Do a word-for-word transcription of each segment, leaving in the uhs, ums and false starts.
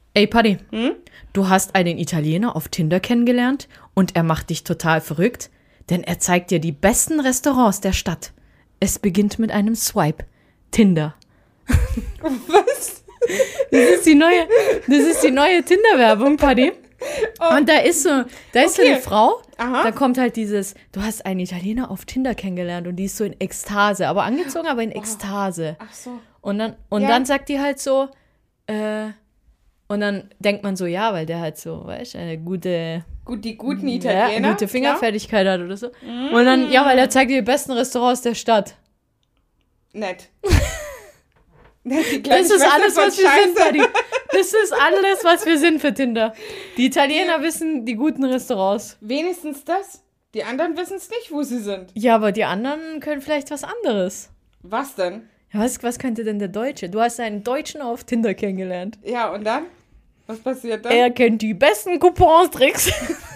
Ey, Paddy, Hm? du hast einen Italiener auf Tinder kennengelernt und er macht dich total verrückt, denn er zeigt dir die besten Restaurants der Stadt. Es beginnt mit einem Swipe. Tinder. Was? Das ist die neue, das ist die neue Tinder-Werbung, Paddy. Oh. Und da ist so, da ist so Okay. eine Frau, Aha. da kommt halt dieses, du hast einen Italiener auf Tinder kennengelernt und die ist so in Ekstase, aber angezogen, aber in Ekstase. Ach so. Und dann, und Ja. dann sagt die halt so, äh, und dann denkt man so, ja, weil der halt so, weißt du, eine gute, Gut, die guten ja, Italiener. gute Fingerfertigkeit hat oder so. Und dann, ja, weil er zeigt dir die besten Restaurants der Stadt. Klar. Nett. Nett, die kleine Das ist Schwester alles, von was wir sind, Scheiße. Paddy. Das ist alles, was wir sind für Tinder. Die Italiener wissen die guten Restaurants. Wenigstens das. Die anderen wissen es nicht, wo sie sind. Ja, aber die anderen können vielleicht was anderes. Was denn? Ja, was, was könnte denn der Deutsche? Du hast einen Deutschen auf Tinder kennengelernt. Ja, und dann? Was passiert dann? Er kennt die besten Coupons-Tricks.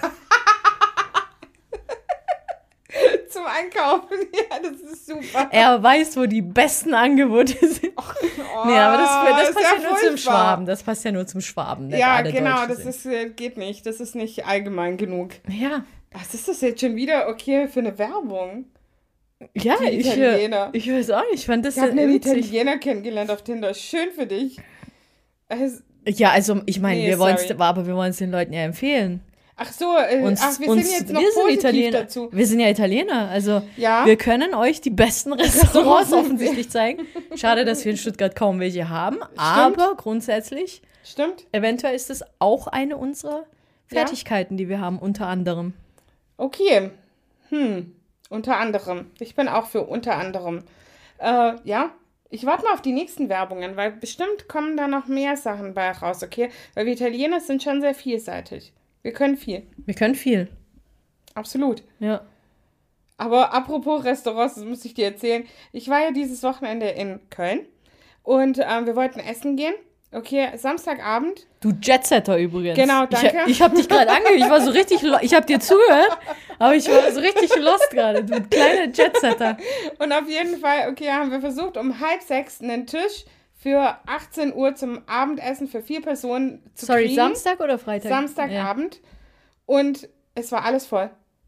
Zum Einkaufen. Ja, das ist super. Er weiß, wo die besten Angebote sind. Oh, Nee, aber das, das ist passt ja, ja nur zum furchtbar. Schwaben. Das passt ja nur zum Schwaben. nicht Ja, alle genau, Deutschen das sind. ist, äh, geht nicht. Das ist nicht allgemein genug. Ja, Was ist das jetzt schon wieder okay für eine Werbung? ja Die ich, äh, Italiener. ich weiß auch nicht. Ich fand das Ich habe sehr einen witzig. Italiener kennengelernt auf Tinder. Schön für dich. Es, Ja, also ich meine, Nee, wir wollen es, sorry. aber wir wollen es den Leuten ja empfehlen. ach so, äh, Uns, ach, wir uns, sind jetzt noch wir sind positiv Italiener. dazu. Wir sind ja Italiener, also Ja. wir können euch die besten Restaurants offensichtlich zeigen. Schade, dass wir in Stuttgart kaum welche haben, aber grundsätzlich, Stimmt. eventuell ist es auch eine unserer Fertigkeiten, die wir haben, unter anderem. Okay. Hm. Unter anderem. Ich bin auch für unter anderem. Äh, ja. Ich warte mal auf die nächsten Werbungen, weil bestimmt kommen da noch mehr Sachen bei raus, okay? Weil wir Italiener sind schon sehr vielseitig. Wir können viel. Wir können viel, Absolut. ja. Aber apropos Restaurants, das muss ich dir erzählen. Ich war ja dieses Wochenende in Köln und ähm, wir wollten essen gehen. Okay, Samstagabend. Du Jetsetter übrigens. Genau, danke. Ich, ich habe dich gerade angehört, ich war so richtig, lo- ich habe dir zugehört, aber ich war so richtig lost gerade, du kleine Jetsetter. Und auf jeden Fall, okay, haben wir versucht, um halb sechs einen Tisch für achtzehn Uhr zum Abendessen für vier Personen zu Sorry, kriegen. Samstag oder Freitag? Samstagabend. Und es war alles voll.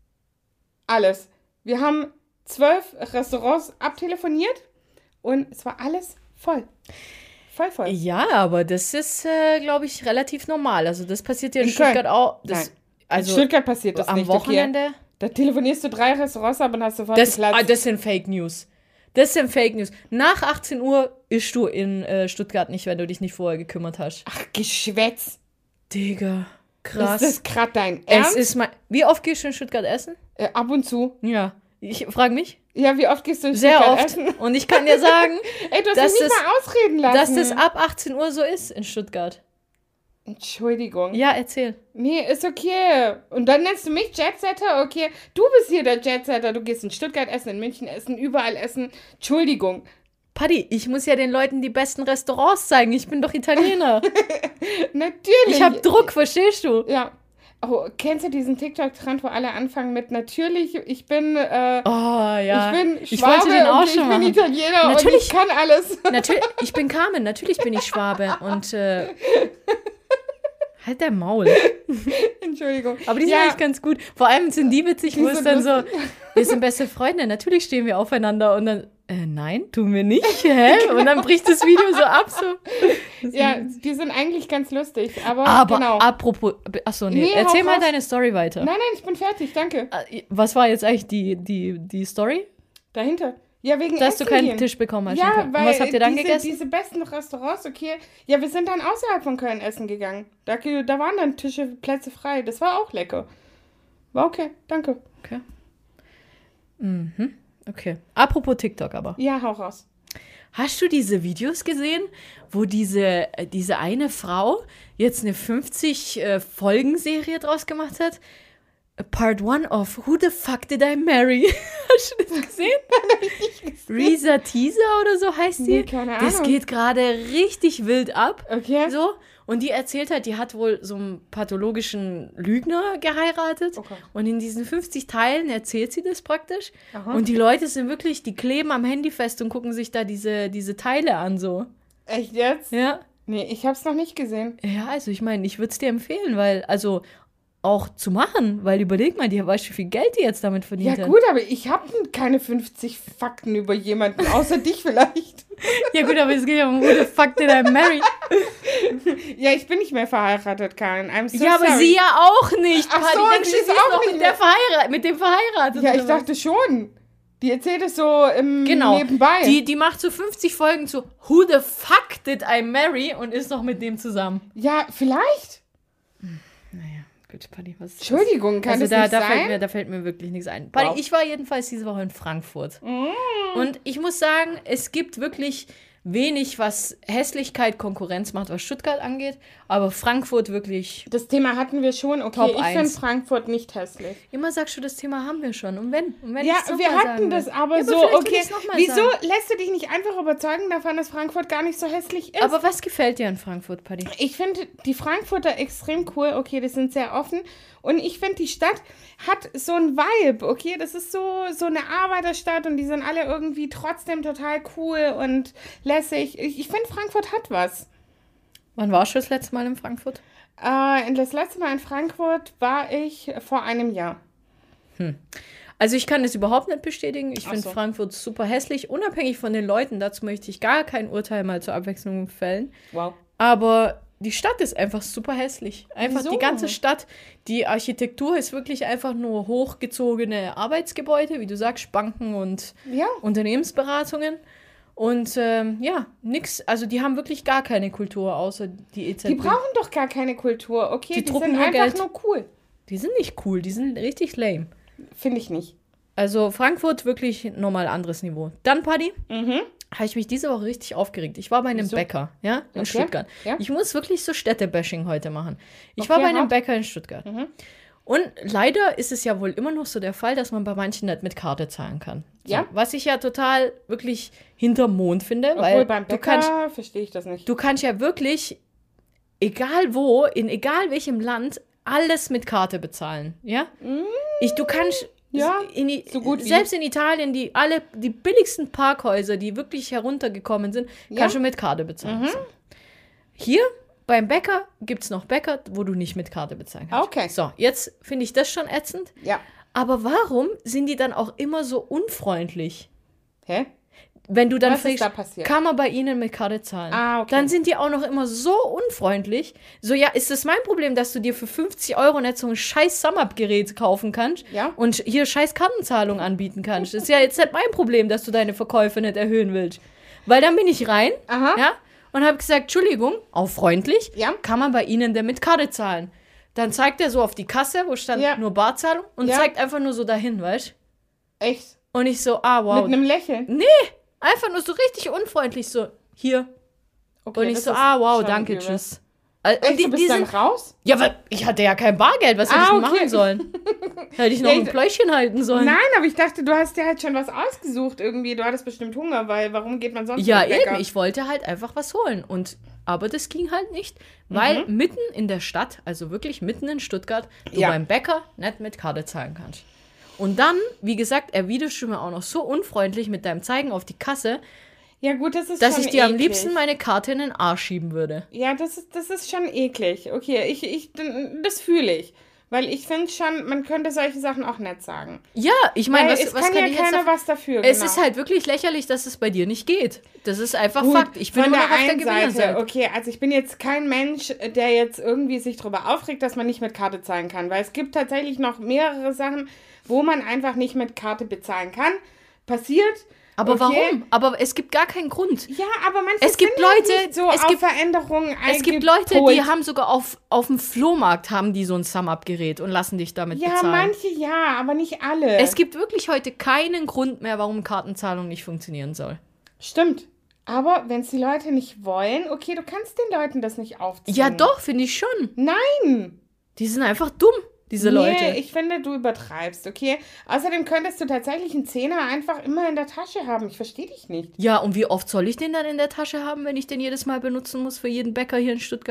Alles. Wir haben zwölf Restaurants abtelefoniert und es war alles voll. Voll voll. Ja, aber das ist, äh, glaube ich, relativ normal. Also das passiert ja in, In Köln. Stuttgart auch. Das, Nein. also in Stuttgart passiert das am nicht. Wochenende. Okay. Da telefonierst du drei Restaurants ab und hast sofort Das, einen Platz. ah, das sind Fake News. Das sind Fake News. Nach achtzehn Uhr ischst du in äh, Stuttgart nicht, wenn du dich nicht vorher gekümmert hast. Ach, Geschwätz. Digga, krass. Ist das gerade dein es Ernst? ist mal. Wie oft gehst du in Stuttgart essen? äh, ab und zu. Ja. Ich frage mich. Ja, wie oft gehst du in Sehr Stuttgart oft. essen? Und ich kann dir sagen, Ey, du hast dass mich nicht das- mal ausreden lassen. dass das ab achtzehn Uhr so ist in Stuttgart. Entschuldigung. Ja, erzähl. Nee, ist okay. Und dann nennst du mich Jetsetter? Okay, du bist hier der Jetsetter. Du gehst in Stuttgart essen, in München essen, überall essen. Entschuldigung. Paddy, ich muss ja den Leuten die besten Restaurants zeigen. Ich bin doch Italiener. Natürlich. Ich hab Druck, verstehst du? Ja. Oh, kennst du diesen TikTok-Trend, wo alle anfangen mit natürlich, ich bin, äh, Oh, ja. ich bin Ich Schwabe wollte den auch und ich schon bin machen. Italiener Natürlich. und ich kann alles. Natürlich, ich bin Carmen, natürlich bin ich Schwabe und äh, halt der Maul. Entschuldigung. Aber die sind Ja. eigentlich ganz gut. Vor allem sind die witzig, Die wo es sind dann so, lustig. wir sind beste Freunde, natürlich stehen wir aufeinander und dann, äh, nein, tun wir nicht, hä? Und dann bricht das Video so ab, so. Ja, die sind eigentlich ganz lustig, aber, Aber genau. apropos, achso, nee, Nee, erzähl hau mal raus. deine Story weiter. Nein, nein, ich bin fertig, danke. Äh, Was war jetzt eigentlich die, die, die Story? Dahinter. Ja, wegen Dass du Essen keinen gehen. Tisch bekommen hast. in Ja, Köln. weil Und was habt ihr dann diese, gegessen? diese besten Restaurants, okay. Ja, wir sind dann außerhalb von Köln essen gegangen. Da, da waren dann Tische, Plätze frei. Das war auch lecker. War okay, danke. Okay. Mhm. Okay. Apropos TikTok aber. Ja, hau raus. Hast du diese Videos gesehen, wo diese, äh, diese eine Frau jetzt eine fünfzig-Folgen-Serie draus gemacht hat? Part one of Who the Fuck Did I Marry? Hast du das gesehen? Risa Teaser oder so heißt die. Nee, keine Das Ahnung. geht gerade richtig wild ab. Okay. So. Und die erzählt halt, die hat wohl so einen pathologischen Lügner geheiratet. Okay. Und in diesen fünfzig Teilen erzählt sie das praktisch. Aha. Und die Leute sind wirklich, die kleben am Handy fest und gucken sich da diese, diese Teile an, so. Echt jetzt? Ja. Nee, ich hab's noch nicht gesehen. Ja, also ich meine, ich würde es dir empfehlen, weil, also auch zu machen, weil überleg mal, die weißt du, wie viel Geld die jetzt damit verdient Ja hat. gut, aber ich habe keine fünfzig Fakten über jemanden, außer dich vielleicht. Ja gut, aber es geht ja um who the fuck did I marry? Ja, ich bin nicht mehr verheiratet, Karin. I'm so Ja, aber sorry. sie ja auch nicht. Ach so, Patti, denkst sie du, ist sie auch noch nicht mit, mehr- der verheiratet, mit dem verheiratet. Ja, oder ich was? dachte schon. Die erzählt es so im Genau. nebenbei. Die, die macht so fünfzig Folgen zu Who the fuck did I marry und ist noch mit dem zusammen. Ja, vielleicht. Naja, gut, Patti, was ist das? Entschuldigung, kann Also das da, nicht da, sein? fällt mir, da fällt mir wirklich nichts ein. Patti, Wow. ich war jedenfalls diese Woche in Frankfurt. Mm. Und ich muss sagen, es gibt wirklich wenig, was Hässlichkeit Konkurrenz macht, was Stuttgart angeht. Aber Frankfurt wirklich. Das Thema hatten wir schon. Okay, Top ich finde eins. Frankfurt nicht hässlich. Immer sagst du, das Thema haben wir schon. Und wenn? Und wenn Ja, ich's noch wir mal hatten sagen das will? aber Ja, so, vielleicht will okay. ich's noch mal Wieso sagen. lässt du dich nicht einfach überzeugen davon, dass Frankfurt gar nicht so hässlich ist? Aber was gefällt dir an Frankfurt, Patti? Ich finde die Frankfurter extrem cool. Okay, die sind sehr offen. Und ich finde, die Stadt hat so ein Vibe. Okay, das ist so, so eine Arbeiterstadt und die sind alle irgendwie trotzdem total cool und lässig. Ich, ich finde, Frankfurt hat was. Wann warst du das letzte Mal in Frankfurt? Äh, das letzte Mal in Frankfurt war ich vor einem Jahr. Also ich kann das überhaupt nicht bestätigen. Ich Ach finde so. Frankfurt super hässlich, unabhängig von den Leuten. Dazu möchte ich gar kein Urteil mal zur Abwechslung fällen. Wow. Aber die Stadt ist einfach super hässlich. Einfach Wieso? die ganze Stadt. Die Architektur ist wirklich einfach nur hochgezogene Arbeitsgebäude, wie du sagst, Banken und Ja. Unternehmensberatungen. Und ähm, ja, nix. Also die haben wirklich gar keine Kultur, außer die E Z B. Die brauchen doch gar keine Kultur. Okay, Die die, drucken sind nur einfach Geld. nur cool. Die sind nicht cool, die sind richtig lame. Finde ich nicht. Also Frankfurt wirklich nochmal anderes Niveau. Dann, Paddy, Mhm. habe ich mich diese Woche richtig aufgeregt. Ich war bei einem Wieso? Bäcker, ja, in Okay, Stuttgart. ja. Ich muss wirklich so Städtebashing heute machen. Ich Okay, war bei einem hau. Bäcker in Stuttgart. Mhm. Und leider ist es ja wohl immer noch so der Fall, dass man bei manchen nicht mit Karte zahlen kann. So, Ja. was ich ja total wirklich hinterm Mond finde, Obwohl weil beim du kannst, Bäcker verstehe ich das nicht. du kannst ja wirklich, egal wo, in egal welchem Land, alles mit Karte bezahlen. Ja? Ich, du kannst Mm. Ja, in, I- so gut wie. selbst in Italien, die alle die billigsten Parkhäuser, die wirklich heruntergekommen sind, Ja. kannst du mit Karte bezahlen. So. Hier beim Bäcker gibt es noch Bäcker, wo du nicht mit Karte bezahlen kannst. Okay. So, jetzt finde ich das schon ätzend. Ja. Aber warum sind die dann auch immer so unfreundlich? Hä? Wenn du dann Was ist fragst, da passiert? kann man bei ihnen mit Karte zahlen? Ah, okay. Dann sind die auch noch immer so unfreundlich. So, ja, ist es mein Problem, dass du dir für fünfzig Euro nicht so ein scheiß Sum-Up-Gerät kaufen kannst Ja. und hier scheiß Kartenzahlung anbieten kannst? Das ist ja jetzt nicht mein Problem, dass du deine Verkäufe nicht erhöhen willst. Weil dann bin ich rein, Aha. ja, und habe gesagt, Entschuldigung, auch freundlich, Ja. kann man bei Ihnen denn mit Karte zahlen? Dann zeigt er so auf die Kasse, wo stand Ja. nur Barzahlung und Ja. zeigt einfach nur so dahin, weißt du? Echt? Und ich so, ah, wow. Mit einem Lächeln? Nee, einfach nur so richtig unfreundlich, so, hier. Okay, Und ich das so, ist ah, wow, schon danke, übel. tschüss. Also, Echt, und die, du bist die dann sind, raus? ja, weil ich hatte ja kein Bargeld, was hätte Ah, ich denn okay. machen sollen? Hätte ich noch Ja, ein ich- Pläuschchen halten sollen? Nein, aber ich dachte, du hast dir halt schon was ausgesucht irgendwie. Du hattest bestimmt Hunger, weil warum geht man sonst Ja, zum Bäcker? eben, ich wollte halt einfach was holen. Und, aber das ging halt nicht, weil Mhm. mitten in der Stadt, also wirklich mitten in Stuttgart, du Ja. beim Bäcker nicht mit Karte zahlen kannst. Und dann, wie gesagt, erwiderst du mir auch noch so unfreundlich mit deinem Zeigen auf die Kasse, Ja gut, das ist dass schon ich dir am eklig. liebsten meine Karte in den Arsch schieben würde. Ja, das ist, das ist schon eklig. Okay, ich, ich, das fühle ich. Weil ich finde schon, man könnte solche Sachen auch nett sagen. Ja, ich meine, Weil was, es was kann, kann ja ich jetzt keiner dafür? was dafür. Es genau. ist halt wirklich lächerlich, dass es bei dir nicht geht. Das ist einfach Gut, Fakt. Ich bin von immer der noch auf der einen Seite, Gewinnerseite. okay, also ich bin jetzt kein Mensch, der jetzt irgendwie sich darüber aufregt, dass man nicht mit Karte zahlen kann, weil es gibt tatsächlich noch mehrere Sachen, wo man einfach nicht mit Karte bezahlen kann. Passiert. Aber okay. warum? Aber es gibt gar keinen Grund. Ja, aber manche Es gibt sind halt Leute, nicht so es auf gibt- Veränderungen Es gibt eingepolt. Leute, die haben sogar auf, auf dem Flohmarkt haben die so ein Sum-Up-Gerät und lassen dich damit Ja, bezahlen. manche ja, aber nicht alle. Es gibt wirklich heute keinen Grund mehr, warum Kartenzahlung nicht funktionieren soll. Stimmt. Aber wenn es die Leute nicht wollen, okay, du kannst den Leuten das nicht aufziehen. Ja, doch, finde ich schon. Nein. Die sind einfach dumm, diese nee, Leute. ich finde, du übertreibst, okay? Außerdem könntest du tatsächlich einen Zehner einfach immer in der Tasche haben. Ich verstehe dich nicht. Ja, und wie oft soll ich den dann in der Tasche haben, wenn ich den jedes Mal benutzen muss für jeden Bäcker hier in Stuttgart?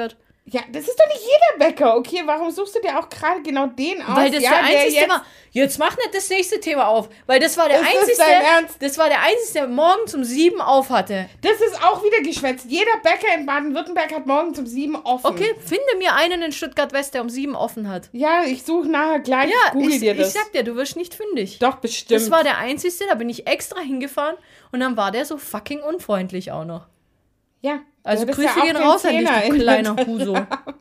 Ja, das ist doch nicht jeder Bäcker. Okay, warum suchst du dir auch gerade genau den aus? Weil das ja, der einzige jetzt, war. Jetzt mach nicht das nächste Thema auf. Weil das war der Ist das einzige. dein Ernst? Das war der einzige, der morgens um sieben auf hatte. Das ist auch wieder geschwätzt. Jeder Bäcker in Baden-Württemberg hat morgens um sieben offen. Okay, finde mir einen in Stuttgart-West, der um sieben offen hat. Ja, ich suche nachher gleich. Ja, Google ich, dir das. ich sag dir, du wirst nicht fündig. Doch, bestimmt. Das war der einzige, da bin ich extra hingefahren und dann war der so fucking unfreundlich auch noch. Ja. Also ja, Grüße ja gehen raus an dich, du kleiner Huso.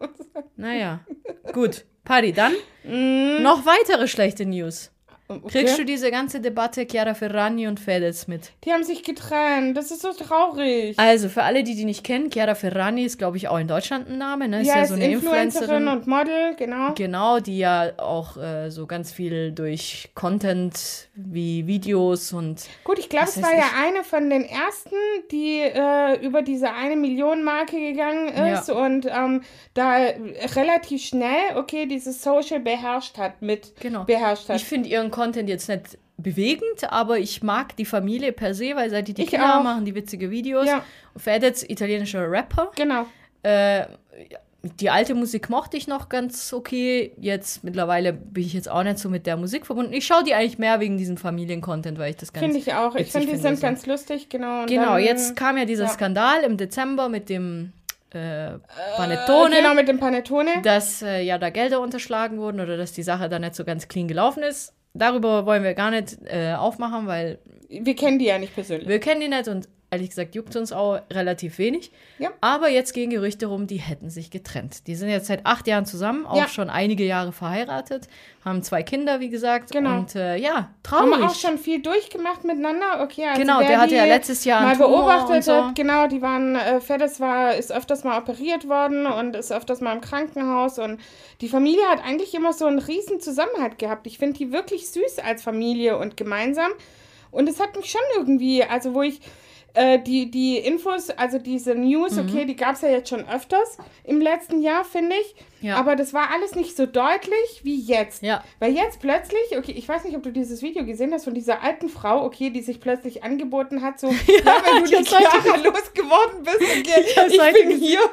Naja, gut. Paddy, dann Mm. noch weitere schlechte News. Okay. Kriegst du diese ganze Debatte Chiara Ferragni und Fedez mit? Die haben sich getrennt. Das ist so traurig. Also, für alle, die die nicht kennen, Chiara Ferragni ist, glaube ich, auch in Deutschland ein Name, ne? Ist ja, ja ist so eine Influencerin Influencerin. und Model, genau. Genau, die ja auch äh, so ganz viel durch Content wie Videos und... Gut, ich glaube, Was es weiß war ja ich. eine von den ersten, die äh, über diese eine Million Marke gegangen ist Ja. und ähm, da relativ schnell, okay, dieses Social beherrscht hat, mit Genau. beherrscht hat. Ich finde ihren Content jetzt nicht bewegend, aber ich mag die Familie per se, weil seit die die Ich Kinder auch. machen, die witzige Videos. Ja. Fedez, italienischer Rapper. Genau. Äh, die alte Musik mochte ich noch ganz okay. Jetzt mittlerweile bin ich jetzt auch nicht so mit der Musik verbunden. Ich schaue die eigentlich mehr wegen diesem Familiencontent, weil ich das ganz Finde ich auch. Ich witzig finde, die finde, sind so. ganz lustig, genau. Und Genau, dann, jetzt kam ja dieser ja. Skandal im Dezember mit dem äh, Panettone, Äh, genau, mit dem Panettone. dass äh, ja da Gelder unterschlagen wurden oder dass die Sache da nicht so ganz clean gelaufen ist. Darüber wollen wir gar nicht äh, aufmachen, weil Wir kennen die ja nicht persönlich. wir kennen die nicht und ehrlich gesagt juckt uns auch relativ wenig. Ja. Aber jetzt gehen Gerüchte rum, die hätten sich getrennt. Die sind jetzt seit acht Jahren zusammen, auch Ja. schon einige Jahre verheiratet, haben zwei Kinder, wie gesagt. Genau. Und äh, ja, Haben traurig. wir auch schon viel durchgemacht miteinander. Okay, also Genau, wer der hatte die ja letztes Jahr mal einen Tumor beobachtet und so. hat, genau, die waren, äh, Fedez war, ist öfters mal operiert worden und ist öfters mal im Krankenhaus und die Familie hat eigentlich immer so einen riesen Zusammenhalt gehabt. Ich finde die wirklich süß als Familie und gemeinsam und es hat mich schon irgendwie, also wo ich äh, die, die Infos, also diese News, Mhm. okay, die gab es ja jetzt schon öfters im letzten Jahr, finde ich, Ja. aber das war alles nicht so deutlich wie jetzt. Ja. Weil jetzt plötzlich, okay, ich weiß nicht, ob du dieses Video gesehen hast von dieser alten Frau, okay, die sich plötzlich angeboten hat, so, ja, wenn du ich die hab's heute Chiara losgeworden bist, okay, Ich hab's ich, heute bin gesehen. hier,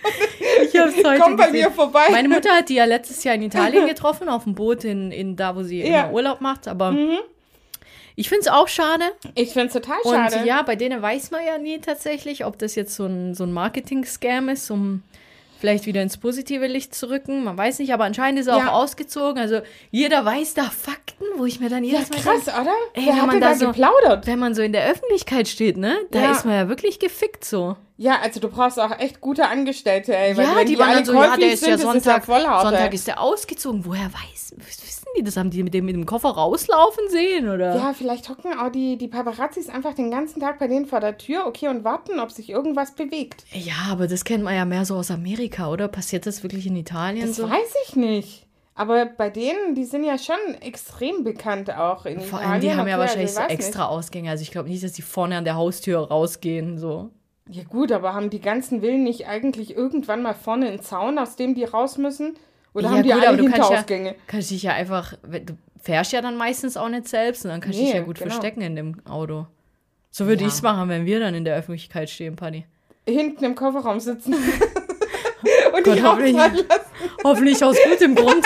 Ich hab's heute komm bei gesehen. mir vorbei. Meine Mutter hat die ja letztes Jahr in Italien getroffen, auf dem Boot in, in da, wo sie Ja. immer Urlaub macht. Aber Mhm. ich finde es auch schade. Ich finde es total Und schade. ja, bei denen weiß man ja nie tatsächlich, ob das jetzt so ein, so ein Marketing-Scam ist, um vielleicht wieder ins positive Licht zu rücken. Man weiß nicht, aber anscheinend ist er Ja. auch ausgezogen. Also jeder weiß da Fakten, wo ich mir dann Ja, jedes Mal krass, denke, oder? Ey, Wer wenn hat man denn da da so- geplaudert? wenn man so in der Öffentlichkeit steht, ne, da Ja. ist man ja wirklich gefickt so. Ja, also du brauchst auch echt gute Angestellte, ey. Weil Ja, wenn die, die waren alle dann so, ja, der käuflich ist sind, ja das Sonntag, ist ja voll hart, Sonntag ey. ist der ausgezogen. Woher weiß, wissen die das? Haben die mit dem, mit dem Koffer rauslaufen sehen, oder? Ja, vielleicht hocken auch die, die Paparazzis einfach den ganzen Tag bei denen vor der Tür, okay, und warten, ob sich irgendwas bewegt. Ja, aber das kennt man ja mehr so aus Amerika, oder? Passiert das wirklich in Italien Das so? weiß ich nicht. Aber bei denen, die sind ja schon extrem bekannt auch in Vor Italien. allem, die haben ja okay, wahrscheinlich also so ich weiß extra Ausgänge. Also ich glaube nicht, dass die vorne an der Haustür rausgehen, so. Nicht. Ja gut, aber haben die ganzen Villen nicht eigentlich irgendwann mal vorne einen Zaun, aus dem die raus müssen? Oder Ja, haben die gut, alle aber du kannst ja- Hinterausgänge? Kannst dich ja einfach, wenn- du fährst ja dann meistens auch nicht selbst und dann kannst du dich Nee, ja gut genau. verstecken in dem Auto. So würde Ja. ich's machen, wenn wir dann in der Öffentlichkeit stehen, Paddy. Hinten im Kofferraum sitzen. Und Gott, die hoffentlich, rausfahren lassen. hoffentlich aus gutem Grund.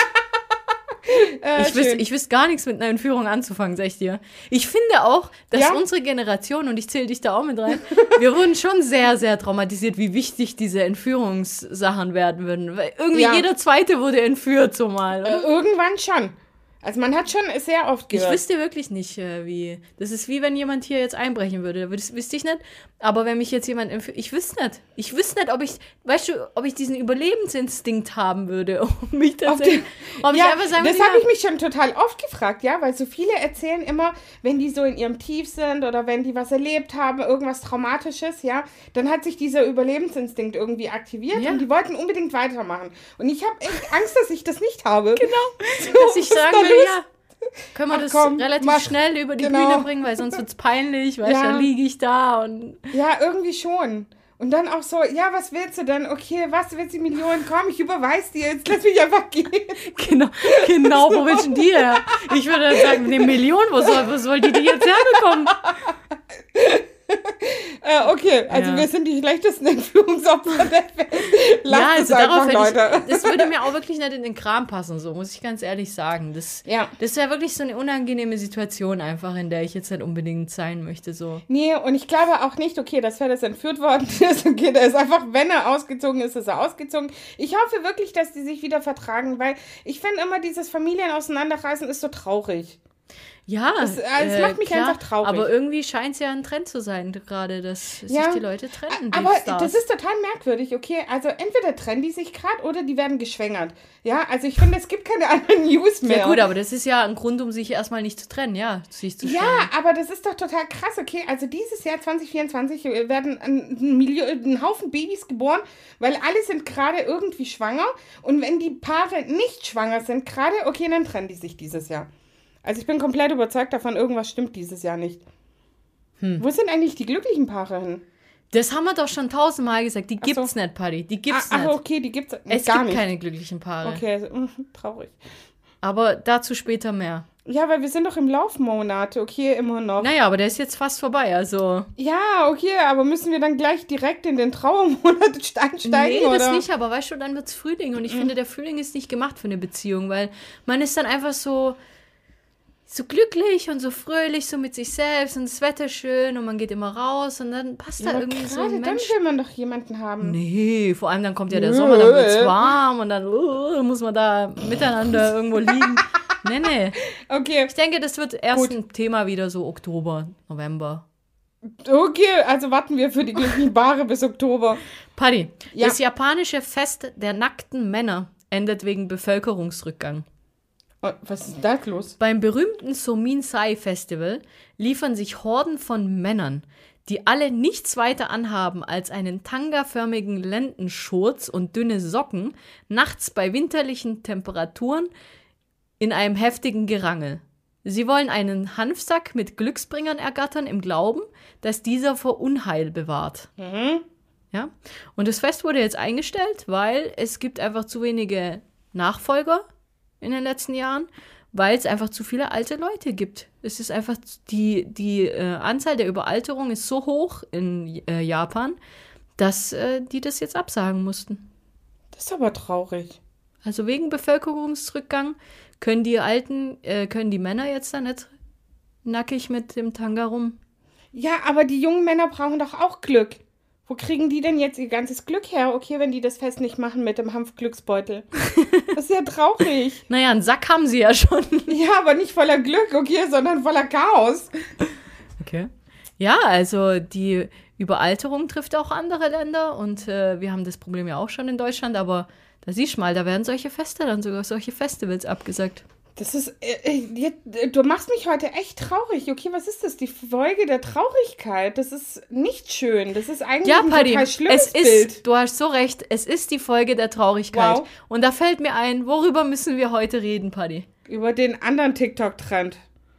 Äh, Ich wüsste schön. ich wüsste gar nichts mit einer Entführung anzufangen, sag ich dir. Ich finde auch, dass Ja? unsere Generation, und ich zähle dich da auch mit rein, wir wurden schon sehr, sehr traumatisiert, wie wichtig diese Entführungssachen werden würden. Weil irgendwie Ja. jeder Zweite wurde entführt, so mal. Äh, Oder? irgendwann schon. Also man hat schon sehr oft Ich gehört. wüsste wirklich nicht, äh, wie. Das ist wie wenn jemand hier jetzt einbrechen würde. Das wüsste ich nicht. Aber wenn mich jetzt jemand entführt. Ich wüsste nicht. Ich wüsste nicht, ob ich. Weißt du, ob ich diesen Überlebensinstinkt haben würde, um mich tatsächlich. Ob ich ja, einfach sagen das würde, habe ja, ich mich schon total oft gefragt, ja, weil so viele erzählen immer, wenn die so in ihrem Tief sind oder wenn die was erlebt haben, irgendwas Traumatisches, ja, dann hat sich dieser Überlebensinstinkt irgendwie aktiviert Ja. und die wollten unbedingt weitermachen. Und ich habe echt Angst, dass ich das nicht habe. Genau. dass ich sagen würde, ja. Können wir Ach das komm, relativ mach. schnell über die Genau. Bühne bringen, weil sonst wird's peinlich, weißt du, Ja. dann liege ich da und. Ja, irgendwie schon. Und dann auch so, ja, was willst du denn? Okay, was willst du, Millionen? Komm, ich überweis dir jetzt, lass mich einfach gehen. Genau, genau, wo willst du denn die her? Ich würde dann sagen, eine Million, wo soll, wo soll die die jetzt herbekommen? Äh, okay, also Ja. wir sind die schlechtesten Entführungsopfer der Welt. Lasst Ja, es also darauf einfach, hätte Leute. ich, das würde mir auch wirklich nicht in den Kram passen, so muss ich ganz ehrlich sagen. Das, Ja. das wäre wirklich so eine unangenehme Situation einfach, in der ich jetzt nicht unbedingt sein möchte, so. Nee, und ich glaube auch nicht, okay, das Pferd ist entführt worden ist, okay, der ist einfach, wenn er ausgezogen ist, ist er ausgezogen. Ich hoffe wirklich, dass die sich wieder vertragen, weil ich finde immer, dieses Familien auseinanderreißen ist so traurig. Ja, Das, äh, es macht mich einfach traurig. Aber irgendwie scheint es ja ein Trend zu sein, gerade, dass Ja. sich die Leute trennen. Die Aber Stars. das ist total merkwürdig, okay? Also entweder trennen die sich gerade oder die werden geschwängert. Ja, also ich finde, es gibt keine anderen News mehr. Ja gut, aber das ist ja ein Grund, um sich erstmal nicht zu trennen, ja, sich zu Ja, trennen. aber das ist doch total krass, okay? Also dieses Jahr zwanzig vierundzwanzig werden ein, Million, ein Haufen Babys geboren, weil alle sind gerade irgendwie schwanger. Und wenn die Paare nicht schwanger sind gerade, okay, dann trennen die sich dieses Jahr. Also ich bin komplett überzeugt davon, irgendwas stimmt dieses Jahr nicht. Hm. Wo sind eigentlich die glücklichen Paare hin? Das haben wir doch schon tausendmal gesagt. Die Ach gibt's so. nicht, Paddy. Die gibt's Ah, nicht. ach, okay, die gibt's Es gar gibt nicht. keine glücklichen Paare. Okay, also, mm, traurig. Aber dazu später mehr. Ja, weil wir sind doch im Laufmonat, okay, immer noch. Naja, aber der ist jetzt fast vorbei, also. Ja, okay, aber müssen wir dann gleich direkt in den Trauermonat einsteigen, Nee, oder? das nicht, aber weißt du, dann wird's Frühling. Und ich Mhm. finde, der Frühling ist nicht gemacht für eine Beziehung, weil man ist dann einfach so, so glücklich und so fröhlich, so mit sich selbst und das Wetter schön und man geht immer raus und dann passt Ja, da aber irgendwie so gerade ein dann Mensch. will man doch jemanden haben. Nee, vor allem dann kommt ja der Nö. Sommer, dann wird's warm und dann uh, muss man da miteinander irgendwo liegen. Nee, nee. Okay, Ich denke, das wird erst Gut. ein Thema wieder so Oktober, November. okay, also warten wir für die glücklichen Paare bis Oktober. Paddy, Ja. das japanische Fest der nackten Männer endet wegen Bevölkerungsrückgang. Oh, was ist da los? Beim berühmten Sominsai Festival liefern sich Horden von Männern, die alle nichts weiter anhaben als einen tangaförmigen Lendenschurz und dünne Socken, nachts bei winterlichen Temperaturen in einem heftigen Gerangel. Sie wollen einen Hanfsack mit Glücksbringern ergattern im Glauben, dass dieser vor Unheil bewahrt. Mhm. Ja? Und das Fest wurde jetzt eingestellt, weil es gibt einfach zu wenige Nachfolger in den letzten Jahren, weil es einfach zu viele alte Leute gibt. Es ist einfach, die, die äh, Anzahl der Überalterung ist so hoch in äh, Japan, dass äh, die das jetzt absagen mussten. Das ist aber traurig. Also wegen Bevölkerungsrückgang können die Alten, äh, können die Männer jetzt da nicht nackig mit dem Tanga rum. Ja, aber die jungen Männer brauchen doch auch Glück. Wo kriegen die denn jetzt ihr ganzes Glück her? Okay, wenn die das Fest nicht machen mit dem Hanfglücksbeutel. Das ist ja traurig. Naja, einen Sack haben sie ja schon. Ja, aber nicht voller Glück, okay, sondern voller Chaos. Okay. Ja, also die Überalterung trifft auch andere Länder und äh, wir haben das Problem ja auch schon in Deutschland, aber da siehst du mal, da werden solche Feste dann sogar, solche Festivals abgesagt. Das ist, äh, äh, jetzt, äh, du machst mich heute echt traurig. Okay, was ist das? Die Folge der Traurigkeit. Das ist nicht schön. Das ist eigentlich Ja, ein Paddy, total es schlimmes ist, Bild. du hast so recht, es ist die Folge der Traurigkeit. Wow. Und da fällt mir ein, worüber müssen wir heute reden, Paddy? Über den anderen TikTok-Trend,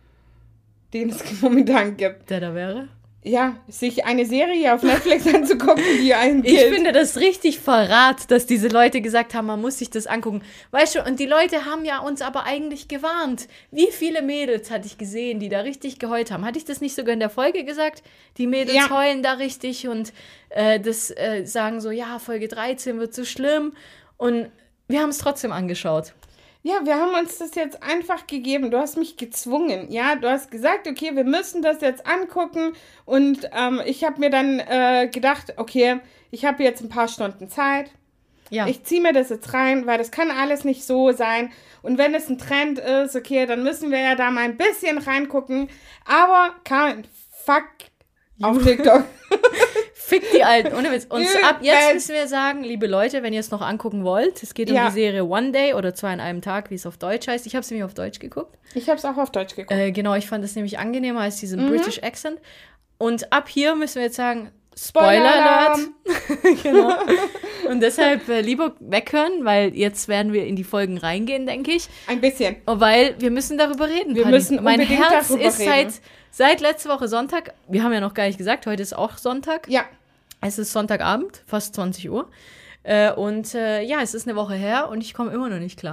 den es momentan gibt. Der da wäre? Ja, sich eine Serie auf Netflix anzugucken, die einen Ich gilt. finde das richtig Verrat, dass diese Leute gesagt haben, man muss sich das angucken. Weißt du, und die Leute haben ja uns aber eigentlich gewarnt. Wie viele Mädels hatte ich gesehen, die da richtig geheult haben? Hatte ich das nicht sogar in der Folge gesagt? Die Mädels Ja. heulen da richtig und äh, das äh, sagen so, ja, Folge dreizehn wird so schlimm. Und wir haben es trotzdem angeschaut. Ja, wir haben uns das jetzt einfach gegeben. Du hast mich gezwungen. Ja, du hast gesagt, okay, wir müssen das jetzt angucken. Und ähm, ich habe mir dann äh, gedacht, okay, ich habe jetzt ein paar Stunden Zeit. Ja. Ich ziehe mir das jetzt rein, weil das kann alles nicht so sein. Und wenn es ein Trend ist, okay, dann müssen wir ja da mal ein bisschen reingucken. Aber kein Fuck auf TikTok. Fick die Alten, ohne Witz. Und Übel. ab jetzt müssen wir sagen, liebe Leute, wenn ihr es noch angucken wollt, es geht um Ja. die Serie One Day oder Zwei an einem Tag, wie es auf Deutsch heißt. Ich habe es nämlich auf Deutsch geguckt. Ich habe es auch auf Deutsch geguckt. Äh, genau, ich fand es nämlich angenehmer als diesen Mhm. British Accent. Und ab hier müssen wir jetzt sagen, Spoiler-Alarm. Spoiler-Alert. Genau. Und deshalb äh, lieber weghören, weil jetzt werden wir in die Folgen reingehen, denke ich. Ein bisschen. Oh, weil wir müssen darüber reden. Wir Paddy. müssen Mein unbedingt Herz darüber ist reden. seit, seit letzter Woche Sonntag, wir haben ja noch gar nicht gesagt, heute ist auch Sonntag. Ja. Es ist Sonntagabend, fast zwanzig Uhr. Äh, und äh, ja, es ist eine Woche her und ich komme immer noch nicht klar.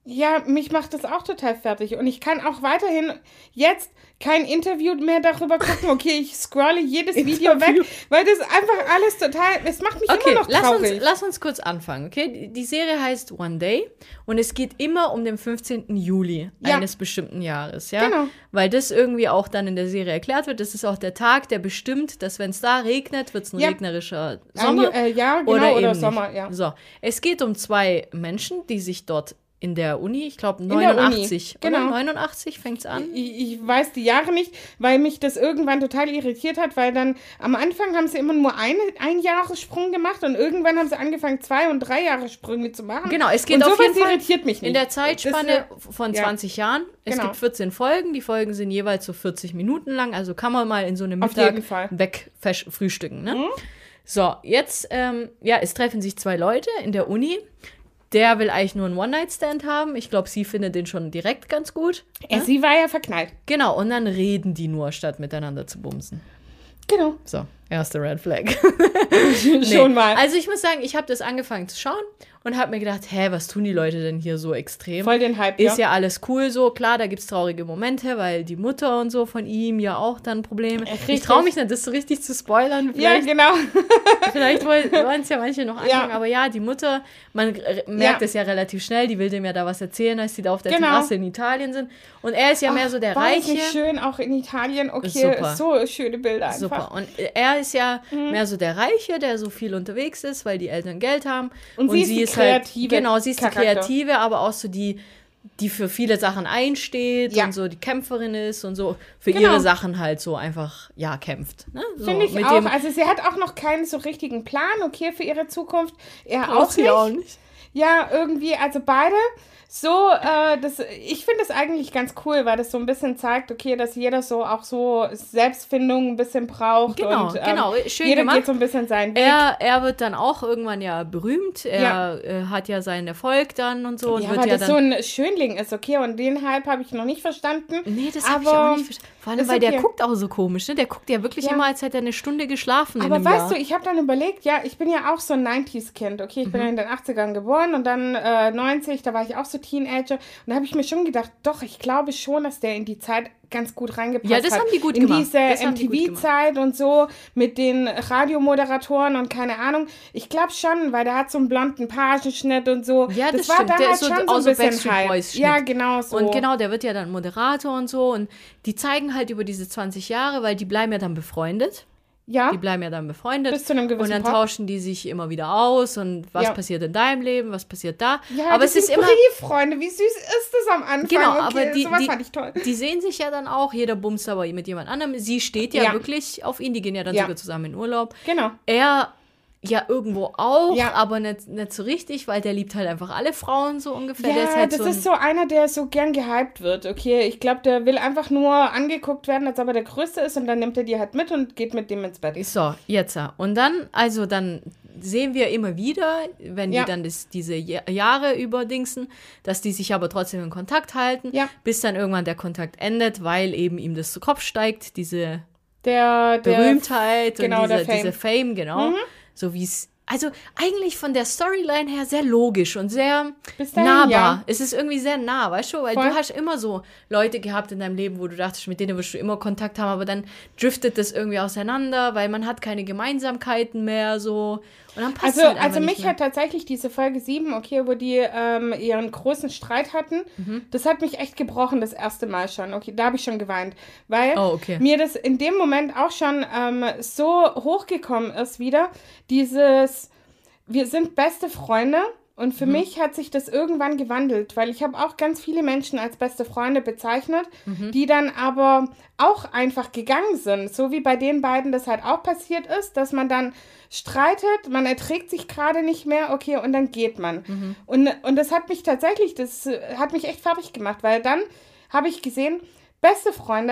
Ja, mich macht das auch total fertig. Und ich kann auch weiterhin jetzt kein Interview mehr darüber gucken. Okay, ich scrolle jedes Video weg, weil das einfach alles total, es macht mich okay, immer noch traurig. Lass uns, lass uns kurz anfangen, okay? Die Serie heißt One Day und es geht immer um den fünfzehnten Juli ja. eines bestimmten Jahres, ja? Genau. Weil das irgendwie auch dann in der Serie erklärt wird. Das ist auch der Tag, der bestimmt, dass wenn es da regnet, wird es ein ja. regnerischer Sommer. Ein, äh, ja, genau, oder, oder eben Sommer, nicht. ja. So, es geht um zwei Menschen, die sich dort in der Uni, ich glaube neunundachtzig, genau. oder? neunundachtzig fängt es an. Ich, ich weiß die Jahre nicht, weil mich das irgendwann total irritiert hat, weil dann am Anfang haben sie immer nur eine, ein Jahressprung gemacht und irgendwann haben sie angefangen, zwei- und drei Jahressprünge zu machen. Genau, es geht und auf jeden Fall irritiert mich nicht. In der Zeitspanne das, von zwanzig ja. Jahren. Es genau. gibt vierzehn Folgen, die Folgen sind jeweils so vierzig Minuten lang, also kann man mal in so einem Mittag wegfrühstücken. Ne? Mhm. So, jetzt, ähm, ja, es treffen sich zwei Leute in der Uni. Der will eigentlich nur einen One-Night-Stand haben. Ich glaube, sie findet den schon direkt ganz gut. Ja, ne? Sie war ja verknallt. Genau, und dann reden die nur, statt miteinander zu bumsen. Genau. So, erste Red Flag. nee. Schon mal. Also ich muss sagen, ich habe das angefangen zu schauen und habe mir gedacht, hä, was tun die Leute denn hier so extrem? Voll den Hype, Ist ja. ja alles cool so. Klar, da gibt es traurige Momente, weil die Mutter und so von ihm ja auch dann Probleme. Richtig. Ich traue mich nicht, das so richtig zu spoilern. Vielleicht, ja, genau. vielleicht wollen es ja manche noch anfangen, ja. aber ja, die Mutter, man merkt es ja. ja relativ schnell, die will dem ja da was erzählen, als sie da auf der genau. Terrasse in Italien sind. Und er ist ja Ach, mehr so der war Reiche. Nicht schön, auch in Italien, okay, Super. so schöne Bilder einfach. Super. Und er ist ja mhm. mehr so der Reiche, der so viel unterwegs ist, weil die Eltern Geld haben. Und, und sie, sie ist die Kreative. Halt, genau, sie ist Charakter. Die Kreative, aber auch so die, die für viele Sachen einsteht ja. und so die Kämpferin ist und so für genau. ihre Sachen halt so einfach, ja, kämpft. Ne? So, Finde ich mit auch. Dem, also sie hat auch noch keinen so richtigen Plan, okay, für ihre Zukunft. Er auch nicht. auch nicht. Ja, irgendwie, also beide so, äh, das, ich finde das eigentlich ganz cool, weil das so ein bisschen zeigt, okay, dass jeder so auch so Selbstfindung ein bisschen braucht. Genau, und, ähm, genau, schön jeder gemacht. geht so ein bisschen seinen Weg. Er, er wird dann auch irgendwann ja berühmt, er ja. Äh, hat ja seinen Erfolg dann und so. Und ja, wird weil ja das dann so ein Schönling ist, okay, und den Hype habe ich noch nicht verstanden. Nee, das habe ich auch nicht verstanden. Vor allem, weil okay. der guckt auch so komisch, ne? Der guckt ja wirklich ja. immer, als hätte er eine Stunde geschlafen Aber in einem weißt Jahr. du, ich habe dann überlegt, ja, ich bin ja auch so ein neunziger-Kind, okay, ich mhm. bin ja in den achtzigern geboren und dann äh, neunzig, da war ich auch so Teenager. Und da habe ich mir schon gedacht, doch, ich glaube schon, dass der in die Zeit ganz gut reingepasst hat. Ja, das haben die gut in gemacht. In diese M T V-Zeit und so mit den Radiomoderatoren und keine Ahnung. Ich glaube schon, weil der hat so einen blonden Pagenschnitt und so. Ja, das, das war stimmt. damals der ist schon so, so ein bisschen Backstreet Boys Ja, genau so. Und genau, der wird ja dann Moderator und so. Und die zeigen halt über diese zwanzig Jahre, weil die bleiben ja dann befreundet. Ja. Die bleiben ja dann befreundet. Bis zu einem gewissen Und dann Pop. tauschen die sich immer wieder aus und was ja. passiert in deinem Leben, was passiert da. Ja, aber das es ist sind immer Brieffreunde, wie süß ist das am Anfang? Genau, okay, aber die, sowas die, fand ich toll. die sehen sich ja dann auch, jeder bumst aber mit jemand anderem. Sie steht ja, ja. wirklich auf ihn, die gehen ja dann ja. sogar zusammen in Urlaub. Genau. Er ja irgendwo auch, ja. aber nicht, nicht so richtig, weil der liebt halt einfach alle Frauen so ungefähr. Ja, der ist halt das so ist so einer, der so gern gehypt wird, okay? Ich glaube, der will einfach nur angeguckt werden, als ob er der Größte ist und dann nimmt er die halt mit und geht mit dem ins Bett. So, jetzt. Und dann, also dann sehen wir immer wieder, wenn ja. die dann das, diese Jahre überdingsen, dass die sich aber trotzdem in Kontakt halten, ja. bis dann irgendwann der Kontakt endet, weil eben ihm das zu Kopf steigt, diese der, der Berühmtheit genau, und diese, der Fame. diese Fame, genau. Mhm. So wie es, also eigentlich von der Storyline her sehr logisch und sehr dahin, nahbar. Ja. Es ist irgendwie sehr nah, weißt du? Weil Voll. du hast immer so Leute gehabt in deinem Leben, wo du dachtest, mit denen wirst du immer Kontakt haben, aber dann driftet das irgendwie auseinander, weil man hat keine Gemeinsamkeiten mehr, so. Und dann passt also, es halt also nicht mich mehr. hat tatsächlich diese Folge sieben, okay, wo die ähm, ihren großen Streit hatten, mhm. das hat mich echt gebrochen, das erste Mal schon. Okay, da habe ich schon geweint, weil oh, okay. mir das in dem Moment auch schon ähm, so hochgekommen ist wieder, dieses, wir sind beste Freunde. Und für mhm. mich hat sich das irgendwann gewandelt, weil ich habe auch ganz viele Menschen als beste Freunde bezeichnet, mhm. die dann aber auch einfach gegangen sind. So wie bei den beiden das halt auch passiert ist, dass man dann streitet, man erträgt sich gerade nicht mehr, okay, und dann geht man. Mhm. Und, und das hat mich tatsächlich, das hat mich echt fertig gemacht, weil dann habe ich gesehen, beste Freunde,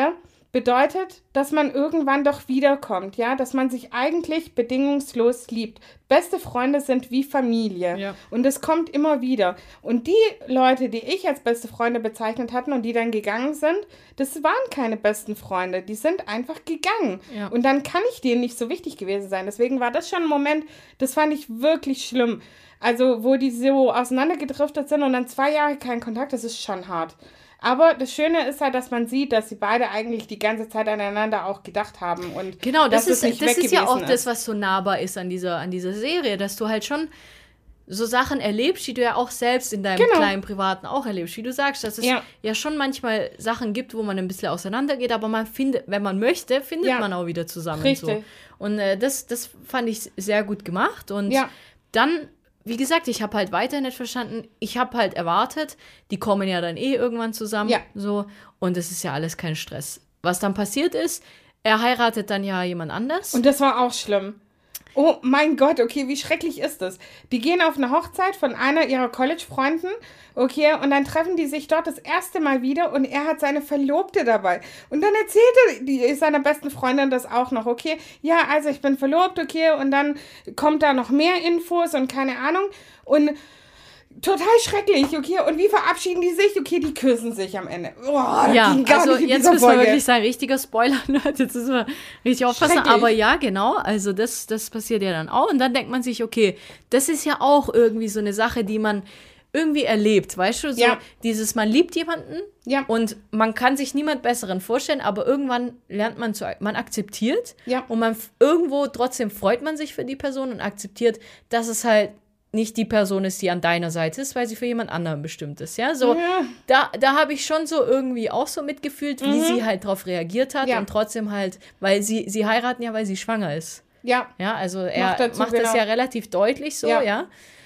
bedeutet, dass man irgendwann doch wiederkommt, ja, dass man sich eigentlich bedingungslos liebt. Beste Freunde sind wie Familie Ja. und es kommt immer wieder. Und die Leute, die ich als beste Freunde bezeichnet hatten und die dann gegangen sind, das waren keine besten Freunde, die sind einfach gegangen. Ja. Und dann kann ich denen nicht so wichtig gewesen sein. Deswegen war das schon ein Moment, das fand ich wirklich schlimm. Also, wo die so auseinandergedriftet sind und dann zwei Jahre kein Kontakt, das ist schon hart. Aber das Schöne ist halt, dass man sieht, dass sie beide eigentlich die ganze Zeit aneinander auch gedacht haben. Und Genau, das, dass ist, es nicht das weg ist ja auch gewesen das, ist. was so nahbar ist an dieser, an dieser Serie, dass du halt schon so Sachen erlebst, die du ja auch selbst in deinem Genau. kleinen Privaten auch erlebst. Wie du sagst, dass es ja. Ja. schon manchmal Sachen gibt, wo man ein bisschen auseinandergeht, aber man findet, wenn man möchte, findet Ja. man auch wieder zusammen. Richtig. So. Und äh, das, das fand ich sehr gut gemacht. Und Ja. dann, wie gesagt, ich habe halt weiter nicht verstanden. Ich habe halt erwartet, die kommen ja dann eh irgendwann zusammen. Ja. So. Und es ist ja alles kein Stress. Was dann passiert ist, er heiratet dann ja jemand anders. Und das war auch schlimm. Oh mein Gott, okay, wie schrecklich ist das? Die gehen auf eine Hochzeit von einer ihrer College-Freunden, okay, und dann treffen die sich dort das erste Mal wieder und er hat seine Verlobte dabei. Und dann erzählt er die, seiner besten Freundin das auch noch, okay, ja, also ich bin verlobt, okay, und dann kommt da noch mehr Infos und keine Ahnung und total schrecklich, okay, und wie verabschieden die sich? Okay, die küssen sich am Ende. Boah, das Ja, ging gar also nicht in jetzt dieser müssen wir Folge. wirklich sagen, richtiger Spoiler, jetzt müssen wir richtig aufpassen, Schrecklich. aber ja, genau, also das, das passiert ja dann auch und dann denkt man sich, okay, das ist ja auch irgendwie so eine Sache, die man irgendwie erlebt, weißt du, so Ja. dieses, man liebt jemanden Ja. und man kann sich niemand Besseren vorstellen, aber irgendwann lernt man zu, man akzeptiert Ja. und man irgendwo trotzdem freut man sich für die Person und akzeptiert, dass es halt nicht die Person ist, die an deiner Seite ist, weil sie für jemand anderen bestimmt ist, ja, so, Ja. da, da habe ich schon so irgendwie auch so mitgefühlt, wie sie halt drauf reagiert hat Ja. und trotzdem halt, weil sie, sie heiraten ja, weil sie schwanger ist, Ja, ja, also er Noch dazu, macht das genau. ja relativ deutlich so, ja. Ja.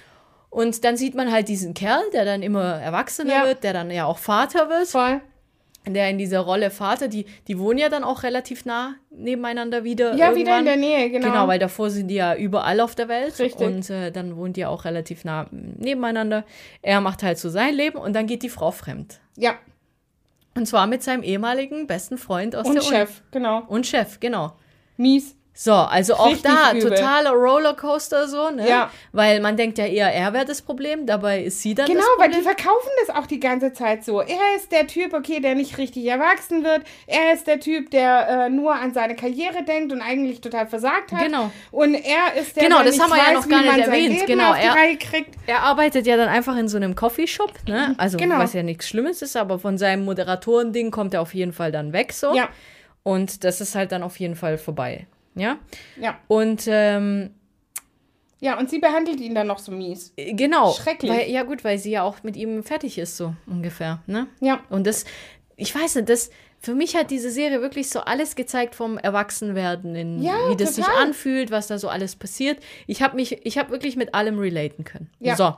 Und dann sieht man halt diesen Kerl, der dann immer erwachsener Ja. wird, der dann ja auch Vater wird, voll. der in dieser Rolle Vater, die, die wohnen ja dann auch relativ nah nebeneinander wieder. Ja, irgendwann. wieder in der Nähe, genau. Genau, weil davor sind die ja überall auf der Welt. Richtig. Und äh, dann wohnt die auch relativ nah nebeneinander. Er macht halt so sein Leben und dann geht die Frau fremd. Ja, Und zwar mit seinem ehemaligen besten Freund aus und der Chef, genau. Uni. Und Chef, genau. Mies. So, also auch Richtig da übel. totaler Rollercoaster so, ne? Ja. Weil man denkt ja eher, er wäre das Problem, dabei ist sie dann Genau, das weil Problem. die verkaufen das auch die ganze Zeit so. Er ist der Typ, okay, der nicht richtig erwachsen wird. Er ist der Typ, der äh, nur an seine Karriere denkt und eigentlich total versagt hat. Genau. Und er ist der, Genau, der das nicht haben wir ja weiß, noch wie gar nicht man sein erwähnt. Leben Genau, auf die er- Reihe kriegt. Er arbeitet ja dann einfach in so einem Coffeeshop, ne? Also, Genau. was ja nichts Schlimmes ist, aber von seinem Moderatoren-Ding kommt er auf jeden Fall dann weg, so. Ja, Und das ist halt dann auf jeden Fall vorbei, ja? ja. Und, ähm, Ja, und sie behandelt ihn dann noch so mies. genau. Schrecklich. Weil, ja gut, weil sie ja auch mit ihm fertig ist, so ungefähr, ne? Ja, Und das, ich weiß nicht, das, für mich hat diese Serie wirklich so alles gezeigt vom Erwachsenwerden, in, Ja, wie das sich total. anfühlt, was da so alles passiert. Ich habe mich, ich habe wirklich mit allem relaten können. Ja. So.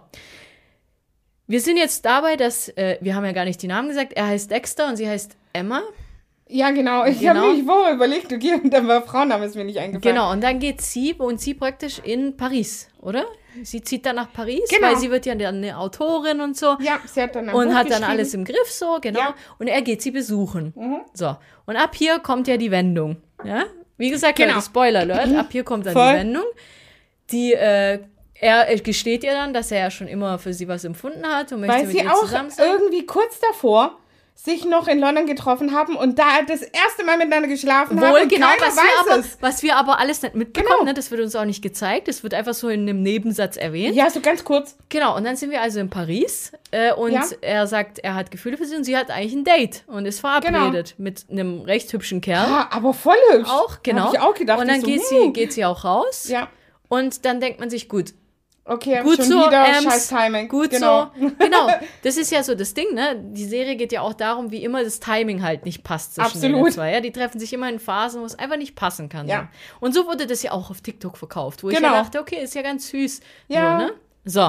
Wir sind jetzt dabei, dass, äh, wir haben ja gar nicht die Namen gesagt, er heißt Dexter und sie heißt Emma. ja, genau. Ich Genau. habe mich vorher überlegt, okay, und dann war Frauenname ist mir nicht eingefallen. Genau, und dann geht sie, wohnt sie praktisch in Paris, oder? Sie zieht dann nach Paris, Genau. weil sie wird ja dann eine Autorin und so. Ja, sie hat dann ein Und Buch hat dann geschrieben. alles im Griff, so, genau. Ja. Und er geht sie besuchen. Mhm. So. Und ab hier kommt ja die Wendung. Ja? Wie gesagt, Genau. Leute, Spoiler Alert, ab hier kommt dann Voll. die Wendung. Die, äh, er äh, gesteht ihr dann, dass er ja schon immer für sie was empfunden hat und möchte Weil mit sie ihr auch zusammen sein. irgendwie kurz davor sich noch in London getroffen haben und da das erste Mal miteinander geschlafen haben Wohl, und genau, keiner was wir, weiß aber, es. was wir aber alles nicht mitbekommen, Genau. ne? Das wird uns auch nicht gezeigt. Das wird einfach so in einem Nebensatz erwähnt. Ja, so ganz kurz. Genau, und dann sind wir also in Paris äh, und Ja. er sagt, er hat Gefühle für sie und sie hat eigentlich ein Date und ist verabredet mit einem recht hübschen Kerl. Ah, aber voll hübsch. Auch, genau. Hab ich auch gedacht. Und dann ich so, geht, hm. sie, geht sie auch raus Ja, und dann denkt man sich, gut, okay, gut schon so, wieder Ems, scheiß Timing. gut genau. so. Genau, das ist ja so das Ding, ne? Die Serie geht ja auch darum, wie immer das Timing halt nicht passt zwischen den Absolut. zwei. Ja? Die treffen sich immer in Phasen, wo es einfach nicht passen kann. Ja. So. Und so wurde das ja auch auf TikTok verkauft, wo ich Genau. ja dachte, okay, ist ja ganz süß. Ja. So, ne? So.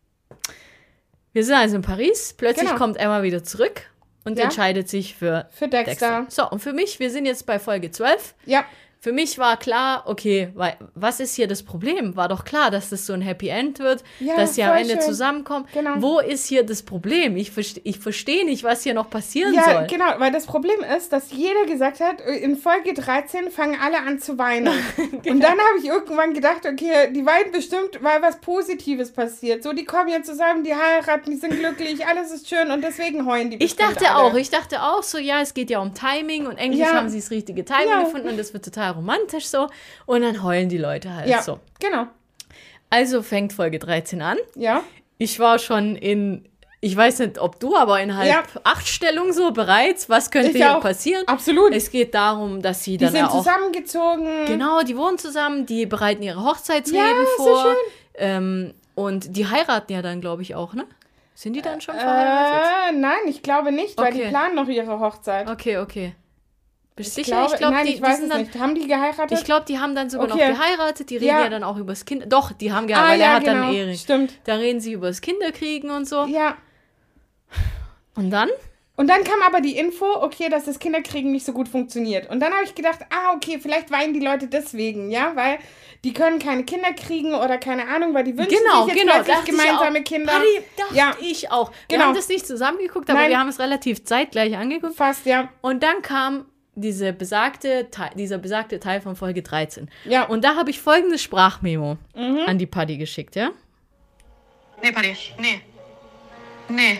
Wir sind also in Paris, plötzlich Genau. kommt Emma wieder zurück und Ja. entscheidet sich für Für Dexter. Dexter. So, und für mich, wir sind jetzt bei Folge zwölf. Ja, für mich war klar, okay, weil, was ist hier das Problem? War doch klar, dass das so ein Happy End wird, Ja, dass sie am voll Ende schön. zusammenkommen. Genau. Wo ist hier das Problem? Ich, verste- ich verstehe nicht, was hier noch passieren Ja, soll. genau, weil das Problem ist, dass jeder gesagt hat, in Folge dreizehn fangen alle an zu weinen. Genau. Und dann habe ich irgendwann gedacht, okay, die weinen bestimmt, weil was Positives passiert. So, die kommen ja zusammen, die heiraten, die sind glücklich, alles ist schön und deswegen heulen die Ich bestimmt dachte alle. auch, ich dachte auch so, ja, es geht ja um Timing und endlich Ja. haben sie das richtige Timing Ja. gefunden und das wird total romantisch so. Und dann heulen die Leute halt Ja, so. genau. Also fängt Folge dreizehn an. Ja, Ich war schon in, ich weiß nicht, ob du, aber in halb Ja. acht Stellung so bereits. Was könnte Ich hier auch. passieren? absolut. Es geht darum, dass sie Die dann sind ja auch. zusammengezogen. Genau, die wohnen zusammen, die bereiten ihre Hochzeitsreden Ja, so vor. schön. Ähm, und die heiraten ja dann, glaube ich, auch, ne? Sind die dann schon verheiratet? Äh, nein, ich glaube nicht, weil Okay. die planen noch ihre Hochzeit. Okay, okay. Bist du Ich sicher? glaube, ich glaube, nein, die, ich weiß die sind es dann. nicht. Haben die geheiratet? Ich glaube, die haben dann sogar Okay. noch geheiratet. Die reden Ja. ja dann auch übers Kind. Doch, die haben geheiratet, ah, weil ja, er hat genau. dann Erik. Stimmt. Da reden sie über das Kinderkriegen und so. Ja. Und dann? Und dann kam aber die Info, okay, dass das Kinderkriegen nicht so gut funktioniert. Und dann habe ich gedacht, ah, okay, vielleicht weinen die Leute deswegen, ja, weil die können keine Kinder kriegen oder keine Ahnung, weil die wünschen Genau, sich jetzt genau. plötzlich dachte ich gemeinsame auch. Kinder. Paddy, dachte Ja. ich auch. Wir Genau. haben das nicht zusammengeguckt, aber Nein. wir haben es relativ zeitgleich angeguckt. Fast, ja. Und dann kam diese besagte Teil, dieser besagte Teil von Folge dreizehn. Ja. Und da habe ich folgendes Sprachmemo Mhm. an die Paddy geschickt, ja? Nee, Paddy, nee. Nee.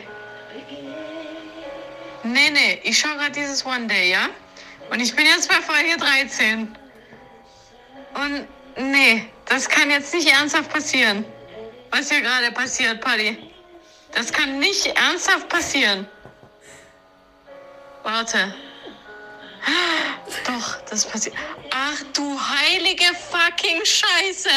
Nee, nee, ich schaue gerade dieses One Day, ja? Und ich bin jetzt bei Folge dreizehn. Und nee, das kann jetzt nicht ernsthaft passieren. Was hier gerade passiert, Paddy. Das kann nicht ernsthaft passieren. Warte. Doch, das passiert. Ach du heilige fucking Scheiße.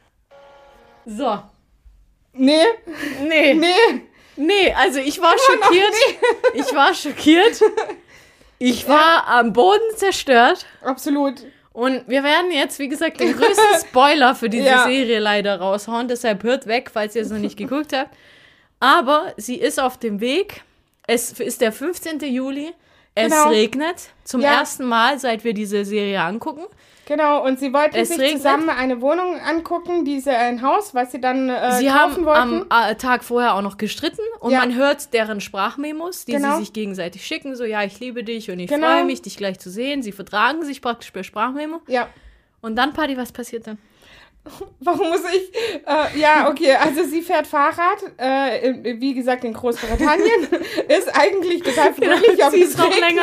So. Nee, Nee. nee. Nee, also ich war Immer noch schockiert. Ich war schockiert. Ich war am Boden zerstört. Absolut. Und wir werden jetzt, wie gesagt, den größten Spoiler für diese Ja. Serie leider raushauen. Deshalb hört weg, falls ihr es noch nicht geguckt habt. Aber sie ist auf dem Weg. Es ist der fünfzehnten Juli. Es Genau. regnet. Zum Ja. ersten Mal, seit wir diese Serie angucken. Genau, und sie wollten Es sich regnet. zusammen eine Wohnung angucken, diese ein Haus, was sie dann äh, Sie kaufen haben wollten. am äh, Tag vorher auch noch gestritten. Und Ja. man hört deren Sprachmemos, die Genau. sie sich gegenseitig schicken. So, ja, ich liebe dich und ich Genau. freue mich, dich gleich zu sehen. Sie vertragen sich praktisch per Sprachmemo. Ja. Und dann, Paddy, was passiert dann? Warum muss ich? Äh, ja, okay, also sie fährt Fahrrad, äh, in- wie gesagt in Großbritannien, ist eigentlich total fröhlich, aber sie es ist noch regnet. länger.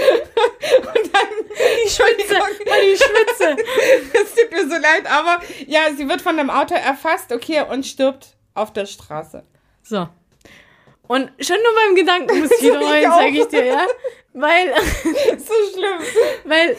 Und dann, Entschuldigung, Paddy, ich schwitze. es tut mir so leid, aber ja, sie wird von einem Auto erfasst, okay, und stirbt auf der Straße. So. Und schon nur beim Gedanken muss ich wieder Ich heulen, auch. sag ich dir, ja? Weil, So schlimm. weil,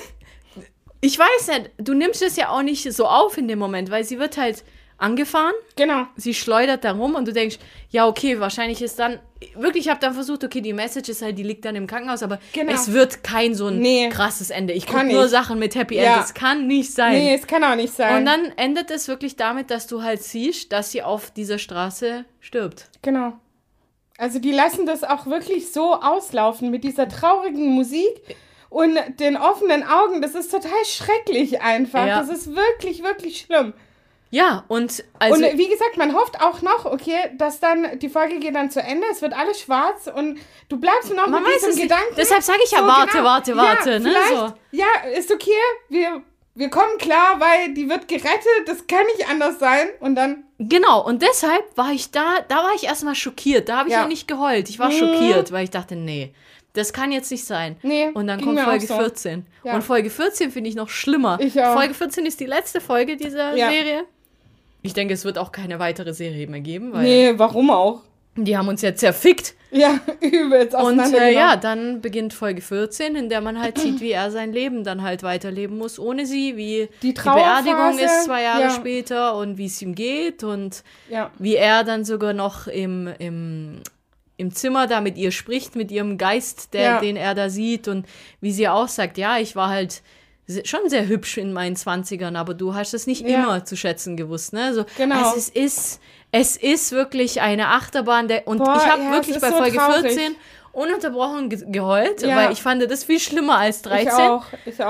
ich weiß nicht, du nimmst es ja auch nicht so auf in dem Moment, weil sie wird halt angefahren, Genau. sie schleudert da rum und du denkst, ja, okay, wahrscheinlich ist dann, wirklich, ich habe dann versucht, okay, die Message ist halt, die liegt dann im Krankenhaus, aber Genau. es wird kein so ein Nee. krasses Ende. Ich Kann gucke nur nicht. Sachen mit Happy End, Ja. das kann nicht sein. Nee, es kann auch nicht sein. Und dann endet es wirklich damit, dass du halt siehst, dass sie auf dieser Straße stirbt. Genau. Also die lassen das auch wirklich so auslaufen mit dieser traurigen Musik und den offenen Augen. Das ist total schrecklich einfach. Ja. Das ist wirklich, wirklich schlimm. Ja, und also... und wie gesagt, man hofft auch noch, okay, dass dann, die Folge geht dann zu Ende, es wird alles schwarz und du bleibst noch Man mit weiß diesem es nicht. Gedanken. Deshalb sage ich ja, so, warte, genau. warte, warte, ja, ne? vielleicht, So. Ja, ist okay, wir, wir kommen klar, weil die wird gerettet, das kann nicht anders sein und dann, Genau, und deshalb war ich da, da war ich erstmal schockiert. Da habe ich ja. Ja. nicht geheult. Ich war Mhm. schockiert, weil ich dachte, nee, das kann jetzt nicht sein. nee, Und dann ging kommt mir auch Folge so. vierzehn. Ja. Und Folge vierzehn finde ich noch schlimmer. Ich auch. Folge vierzehn ist die letzte Folge dieser Ja. Serie. Ich denke, es wird auch keine weitere Serie mehr geben, weil Nee, warum auch? die haben uns ja zerfickt. Ja, übelst Und auseinandergenommen. äh, ja, dann beginnt Folge vierzehn, in der man halt sieht, wie er sein Leben dann halt weiterleben muss ohne sie, wie Die Beerdigung Trauerphase, ist zwei Jahre ja. später und wie es ihm geht und Ja, wie er dann sogar noch im, im, im Zimmer da mit ihr spricht, mit ihrem Geist, der, Ja. den er da sieht und wie sie auch sagt, ja, ich war halt se- schon sehr hübsch in meinen Zwanzigern, aber du hast es nicht Ja. immer zu schätzen gewusst, ne? So, Genau. Also es ist, es ist wirklich eine Achterbahn, der, und Boah, ich habe ja, wirklich es bei ist so Folge traurig. vierzehn ununterbrochen ge geheult, Ja. weil ich fand das viel schlimmer als ich dreizehn. auch, ich auch.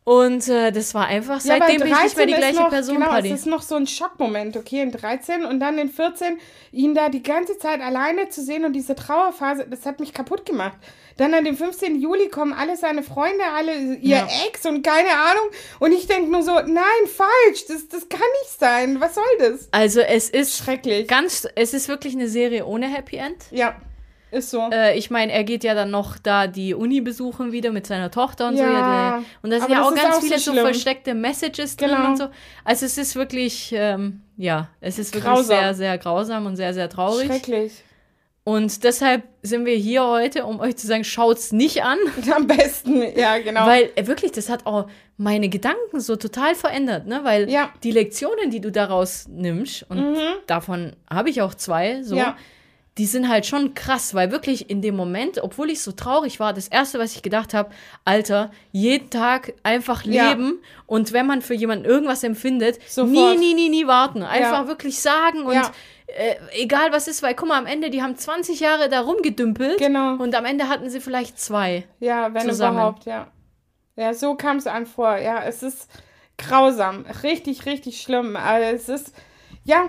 Und äh, das war einfach, Ja, seitdem weil bin ich nicht mehr die dreizehn ist gleiche noch, Person, genau, Paddy. es ist noch so ein Schockmoment, okay, in dreizehn und dann in vierzehn ihn da die ganze Zeit alleine zu sehen und diese Trauerphase, das hat mich kaputt gemacht. Dann an dem fünfzehnten Juli kommen alle seine Freunde, alle ihr Ja. Ex und keine Ahnung und ich denke nur so, nein, falsch, das, das kann nicht sein, was soll das? Also es ist Schrecklich. ganz, es ist wirklich eine Serie ohne Happy End. Ja, ist so. Äh, ich meine, er geht ja dann noch da die Uni besuchen wieder mit seiner Tochter und so. Ja, Ja, der, und da sind aber ja das auch ist ganz auch viele so so schlimm. versteckte Messages drin Genau. und so. Also es ist wirklich, ähm, ja, es ist wirklich Grausam. sehr, sehr grausam und sehr, sehr traurig. Schrecklich. Und deshalb sind wir hier heute, um euch zu sagen, schaut's nicht an. Am besten, ja, genau. Weil äh, wirklich, das hat auch meine Gedanken so total verändert, ne? Weil Ja. die Lektionen, die du daraus nimmst, und davon habe ich auch zwei, so, Ja. die sind halt schon krass, weil wirklich in dem Moment, obwohl ich so traurig war, das Erste, was ich gedacht habe, Alter, jeden Tag einfach Ja. leben und wenn man für jemanden irgendwas empfindet, Sofort. nie, nie, nie, nie warten. Einfach Ja. wirklich sagen und Ja. äh, egal was ist, weil guck mal, am Ende, die haben zwanzig Jahre da rumgedümpelt Genau. und am Ende hatten sie vielleicht zwei. Ja, wenn zusammen. überhaupt, ja. Ja, so kam es an vor. Ja, es ist grausam. Richtig, richtig schlimm. Also es ist, ja,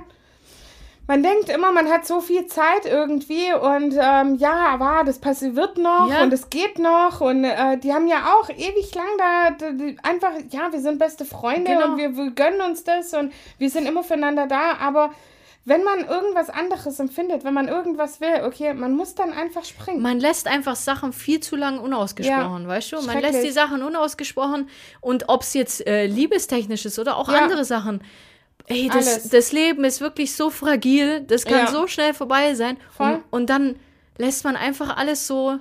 man denkt immer, man hat so viel Zeit irgendwie und ähm, ja, aber das passiert wird noch Ja. und es geht noch und äh, die haben ja auch ewig lang da d- d- einfach, ja, wir sind beste Freunde Genau. und wir, wir gönnen uns das und wir sind immer füreinander da, aber wenn man irgendwas anderes empfindet, wenn man irgendwas will, okay, man muss dann einfach springen. Man lässt einfach Sachen viel zu lange unausgesprochen, Ja, weißt du? Man schrecklich. lässt die Sachen unausgesprochen und ob es jetzt äh, liebestechnisch ist oder auch Ja. andere Sachen. Ey, das, Alles. das Leben ist wirklich so fragil, das kann Ja. so schnell vorbei sein. Voll. Und, und dann lässt man einfach alles so.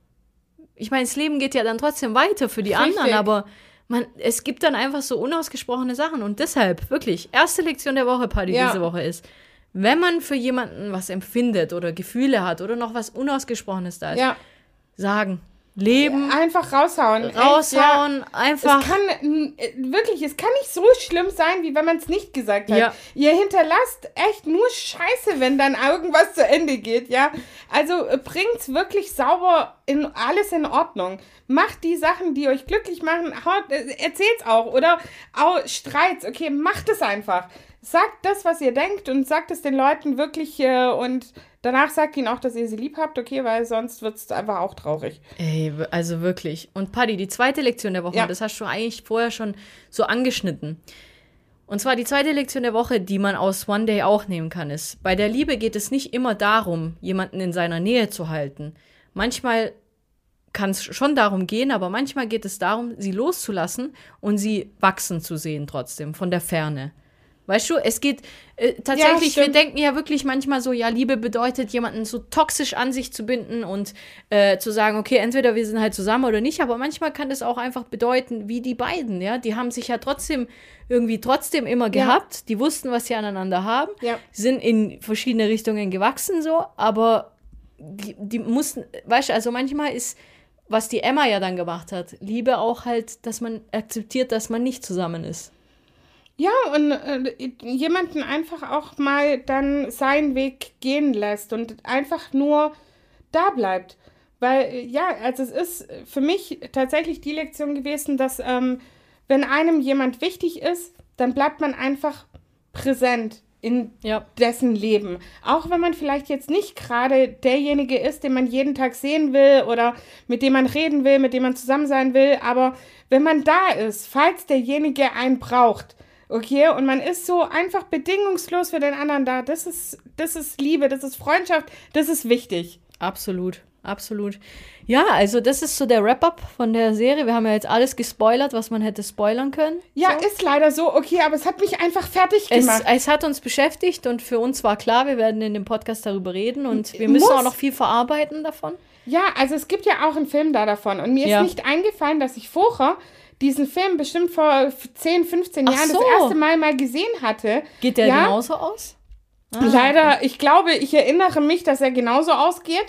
Ich meine, das Leben geht ja dann trotzdem weiter für die Richtig. anderen, aber man, es gibt dann einfach so unausgesprochene Sachen. Und deshalb, wirklich, erste Lektion der Woche, Paddy, Ja. diese Woche ist, wenn man für jemanden was empfindet oder Gefühle hat oder noch was Unausgesprochenes da ist, Ja, sagen, leben, einfach raushauen. Echt, ja. raushauen, einfach. Es kann n- äh, wirklich, es kann nicht so schlimm sein, wie wenn man es nicht gesagt hat. Ja. Ihr hinterlasst echt nur Scheiße, wenn dann irgendwas zu Ende geht, ja. Also äh, bringt's wirklich sauber in alles in Ordnung. Macht die Sachen, die euch glücklich machen, haut, äh, erzählt's auch oder auch Streits, okay, macht es einfach. Sagt das, was ihr denkt und sagt es den Leuten wirklich äh, und danach sagt ihnen auch, dass ihr sie lieb habt, okay, weil sonst wird's einfach auch traurig. Ey, w- also wirklich. Und Paddy, die zweite Lektion der Woche, Ja. das hast du eigentlich vorher schon so angeschnitten. Und zwar die zweite Lektion der Woche, die man aus One Day auch nehmen kann, ist, bei der Liebe geht es nicht immer darum, jemanden in seiner Nähe zu halten. Manchmal kann es schon darum gehen, aber manchmal geht es darum, sie loszulassen und sie wachsen zu sehen trotzdem, von der Ferne. Weißt du, es geht äh, tatsächlich, wir stimmt. denken ja wirklich manchmal so, ja, Liebe bedeutet, jemanden so toxisch an sich zu binden und äh, zu sagen, okay, entweder wir sind halt zusammen oder nicht, aber manchmal kann das auch einfach bedeuten, wie die beiden, ja, die haben sich ja trotzdem irgendwie trotzdem immer Ja. gehabt, die wussten, was sie aneinander haben, Ja. sind in verschiedene Richtungen gewachsen so, aber die, die mussten, weißt du, also manchmal ist, was die Emma ja dann gemacht hat, Liebe auch halt, dass man akzeptiert, dass man nicht zusammen ist. Ja, und äh, jemanden einfach auch mal dann seinen Weg gehen lässt und einfach nur da bleibt. Weil, äh, ja, also es ist für mich tatsächlich die Lektion gewesen, dass ähm, wenn einem jemand wichtig ist, dann bleibt man einfach präsent in Ja. dessen Leben. Auch wenn man vielleicht jetzt nicht gerade derjenige ist, den man jeden Tag sehen will oder mit dem man reden will, mit dem man zusammen sein will, aber wenn man da ist, falls derjenige einen braucht, okay, und man ist so einfach bedingungslos für den anderen da, das ist, das ist Liebe, das ist Freundschaft, das ist wichtig. Absolut, absolut. Ja, also das ist so der Wrap-up von der Serie. Wir haben ja jetzt alles gespoilert, was man hätte spoilern können. Ja, so. ist leider so, okay, aber es hat mich einfach fertig Es, gemacht. es hat uns beschäftigt und für uns war klar, wir werden in dem Podcast darüber reden und wir müssen Muss. auch noch viel verarbeiten davon. Ja, also es gibt ja auch einen Film da davon und mir Ja. ist nicht eingefallen, dass ich vorher diesen Film bestimmt vor zehn, fünfzehn Ach Jahren so. das erste Mal mal gesehen hatte. Geht der Ja? genauso aus? Ah, Leider, ich glaube, ich erinnere mich, dass er genauso ausgeht.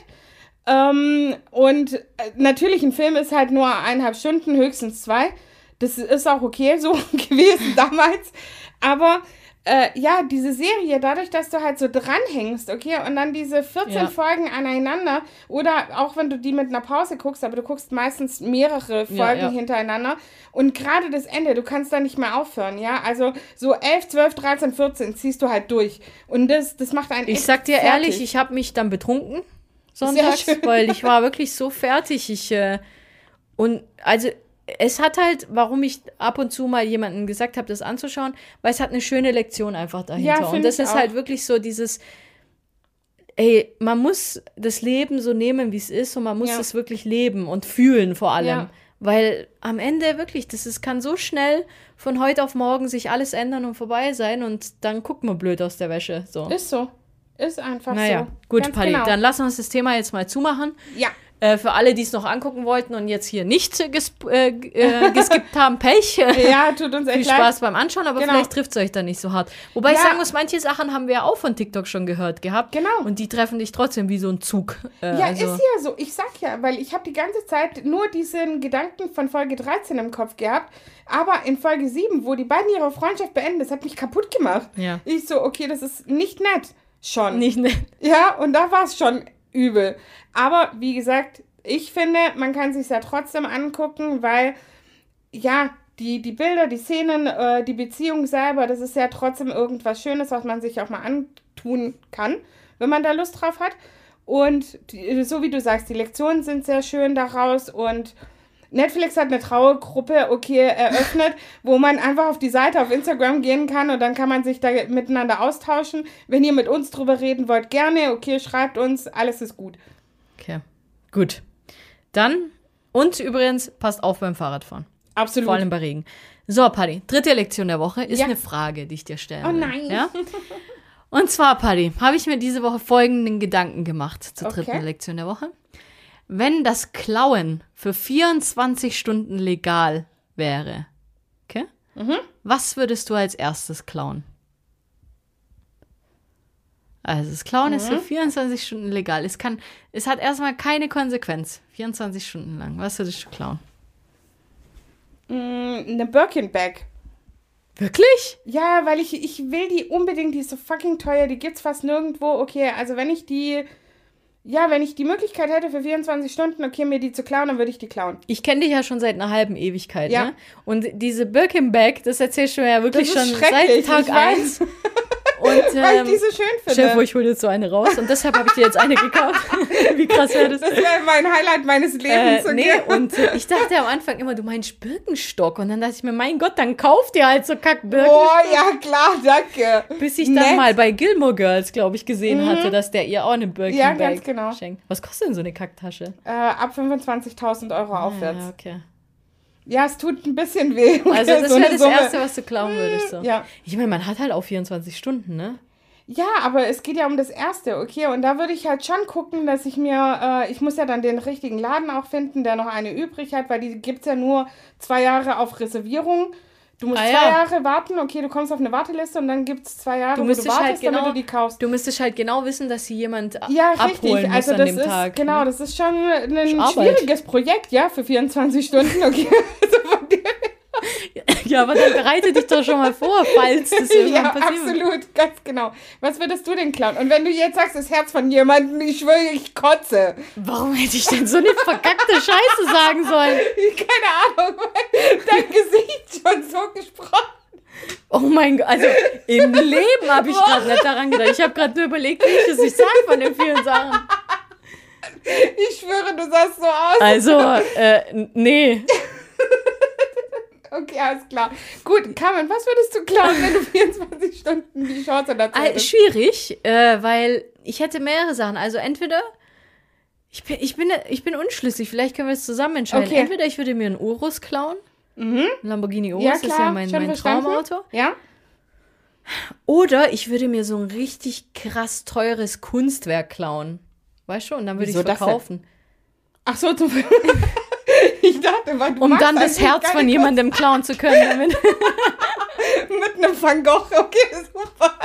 Ähm, und äh, natürlich, ein Film ist halt nur eineinhalb Stunden, höchstens zwei. Das ist auch okay so gewesen damals. Aber äh, ja, diese Serie, dadurch, dass du halt so dranhängst, okay, und dann diese vierzehn Ja. Folgen aneinander oder auch wenn du die mit einer Pause guckst, aber du guckst meistens mehrere Folgen Ja, ja. hintereinander und gerade das Ende, du kannst da nicht mehr aufhören, ja, also so elf, zwölf, dreizehn, vierzehn ziehst du halt durch und das, das macht einen Ich echt sag dir fertig. ehrlich, ich habe mich dann betrunken sonntags, schön. weil ich war wirklich so fertig. Ich, äh, und also es hat halt, warum ich ab und zu mal jemandem gesagt habe, das anzuschauen, weil es hat eine schöne Lektion einfach dahinter. Ja, und find das ich ist auch. halt wirklich so dieses, ey, man muss das Leben so nehmen, wie es ist und man muss Ja. es wirklich leben und fühlen vor allem. Ja. Weil am Ende wirklich, das ist, kann so schnell von heute auf morgen sich alles ändern und vorbei sein und dann guckt man blöd aus der Wäsche. So. Ist so, ist einfach Naja, so. gut, Ganz Paddy, genau. dann lassen wir uns das Thema jetzt mal zumachen. Ja. Äh, für alle, die es noch angucken wollten und jetzt hier nicht gesp äh, äh, geskippt haben, Pech. Ja, tut uns Viel echt leid. Spaß beim Anschauen, aber Genau. vielleicht trifft es euch dann nicht so hart. Wobei ich Ja. sagen muss, manche Sachen haben wir ja auch von TikTok schon gehört gehabt. Genau. Und die treffen dich trotzdem wie so ein Zug. Äh, Ja, also, ist ja so. Ich sag ja, weil ich habe die ganze Zeit nur diesen Gedanken von Folge dreizehn im Kopf gehabt. Aber in Folge sieben, wo die beiden ihre Freundschaft beenden, das hat mich kaputt gemacht. Ja. Ich so, okay, das ist nicht nett. Schon. nicht ne Ja, und da war es schon übel. Aber wie gesagt, ich finde, man kann sich ja trotzdem angucken, weil, ja, die, die Bilder, die Szenen, äh, die Beziehung selber, das ist ja trotzdem irgendwas Schönes, was man sich auch mal antun kann, wenn man da Lust drauf hat. Und die, so wie du sagst, die Lektionen sind sehr schön daraus und Netflix hat eine Trauergruppe, okay, eröffnet, wo man einfach auf die Seite auf Instagram gehen kann und dann kann man sich da miteinander austauschen. Wenn ihr mit uns drüber reden wollt, gerne, okay, schreibt uns, alles ist gut. Okay, gut. Dann, und übrigens, passt auf beim Fahrradfahren. Absolut. Vor allem bei Regen. So, Paddy, dritte Lektion der Woche ist Ja. eine Frage, die ich dir stellen Oh will. nein. Ja? Und zwar, Paddy, habe ich mir diese Woche folgenden Gedanken gemacht zur Okay. dritten Lektion der Woche. Wenn das Klauen für vierundzwanzig Stunden legal wäre, okay? Mhm. Was würdest du als erstes klauen? Also das Klauen Mhm. ist für vierundzwanzig Stunden legal. Es kann, es hat erstmal keine Konsequenz. vierundzwanzig Stunden lang. Was würdest du klauen? Mm, eine Birkin-Bag. Wirklich? Ja, weil ich, ich will die unbedingt, die ist so fucking teuer, die gibt's fast nirgendwo. Okay, also wenn ich die, ja, wenn ich die Möglichkeit hätte für vierundzwanzig Stunden, okay, mir die zu klauen, dann würde ich die klauen. Ich kenne dich ja schon seit einer halben Ewigkeit, Ja. ne? Und diese Birkin-Bag, das erzählst du mir ja wirklich Das ist schon seit schrecklich, Tag ich weiß. eins. Und Weil ähm, ich die so schön finde. Chef, ich hole jetzt so eine raus und deshalb habe ich dir jetzt eine gekauft. Wie krass wäre das? Das wäre mein Highlight meines Lebens. Äh, nee, okay? und äh, ich dachte am Anfang immer, du meinst Birkenstock. Und dann dachte ich mir, mein Gott, dann kauf dir halt so kack Birkenstock. Boah, ja klar, danke. Bis ich dann Nett. mal bei Gilmore Girls, glaube ich, gesehen hatte, dass der ihr auch eine Birkin-Bag Ja, ganz genau. schenkt. Was kostet denn so eine Kacktasche? Äh, ab fünfundzwanzigtausend Euro aufwärts. Ah, ja, okay. Ja, es tut ein bisschen weh. Also das So wäre eine das Summe. Erste, was du klauen würdest. So. Ja. Ich meine, man hat halt auch vierundzwanzig Stunden, ne? Ja, aber es geht ja um das Erste, okay? Und da würde ich halt schon gucken, dass ich mir, äh, ich muss ja dann den richtigen Laden auch finden, der noch eine übrig hat, weil die gibt's ja nur zwei Jahre auf Reservierung. Du musst Ah, zwei ja. Jahre warten, okay, du kommst auf eine Warteliste und dann gibt's zwei Jahre, Du wo du müsstest wartest, halt genau, damit du die kaufst. du müsstest halt genau wissen, dass sie jemand a- Ja, abholen richtig. muss Also an das dem ist, Tag. genau, ne? das ist schon ein Arbeit. schwieriges Projekt, ja, für vierundzwanzig Stunden, okay? Also von dem Ja, aber dann bereite dich doch schon mal vor, falls das irgendwann ja, passiert. absolut, ganz genau. Was würdest du denn klauen? Und wenn du jetzt sagst, das Herz von jemandem, ich schwöre, ich kotze. Warum hätte ich denn so eine verkackte Scheiße sagen sollen? Keine Ahnung, weil dein Gesicht schon so gesprochen. Oh mein Gott, also im Leben habe ich gerade nicht daran gedacht. Ich habe gerade nur überlegt, wie ich das nicht sage von den vielen Sachen. Ich schwöre, du sahst so aus. Also, äh, n- nee. Okay, alles klar. Gut, Carmen, was würdest du klauen, wenn du vierundzwanzig Stunden die Chance dazu Ah, hättest? schwierig, äh, weil ich hätte mehrere Sachen. Also entweder, ich bin, ich bin, ich bin unschlüssig, vielleicht können wir es zusammen entscheiden. Okay. Entweder ich würde mir einen Urus klauen, Mhm. ein Lamborghini Urus, Ja, das ist ja klar, mein, schon mein verstanden. Traumauto. Ja? Oder ich würde mir so ein richtig krass teures Kunstwerk klauen. Weißt du? Und dann würde ich Wieso es das denn? verkaufen. Ach so, zum ich dachte, weil du Um magst dann das eigentlich Herz keine von jemandem klauen zu können. Damit. Kunst mit einem Van Gogh. Okay, super.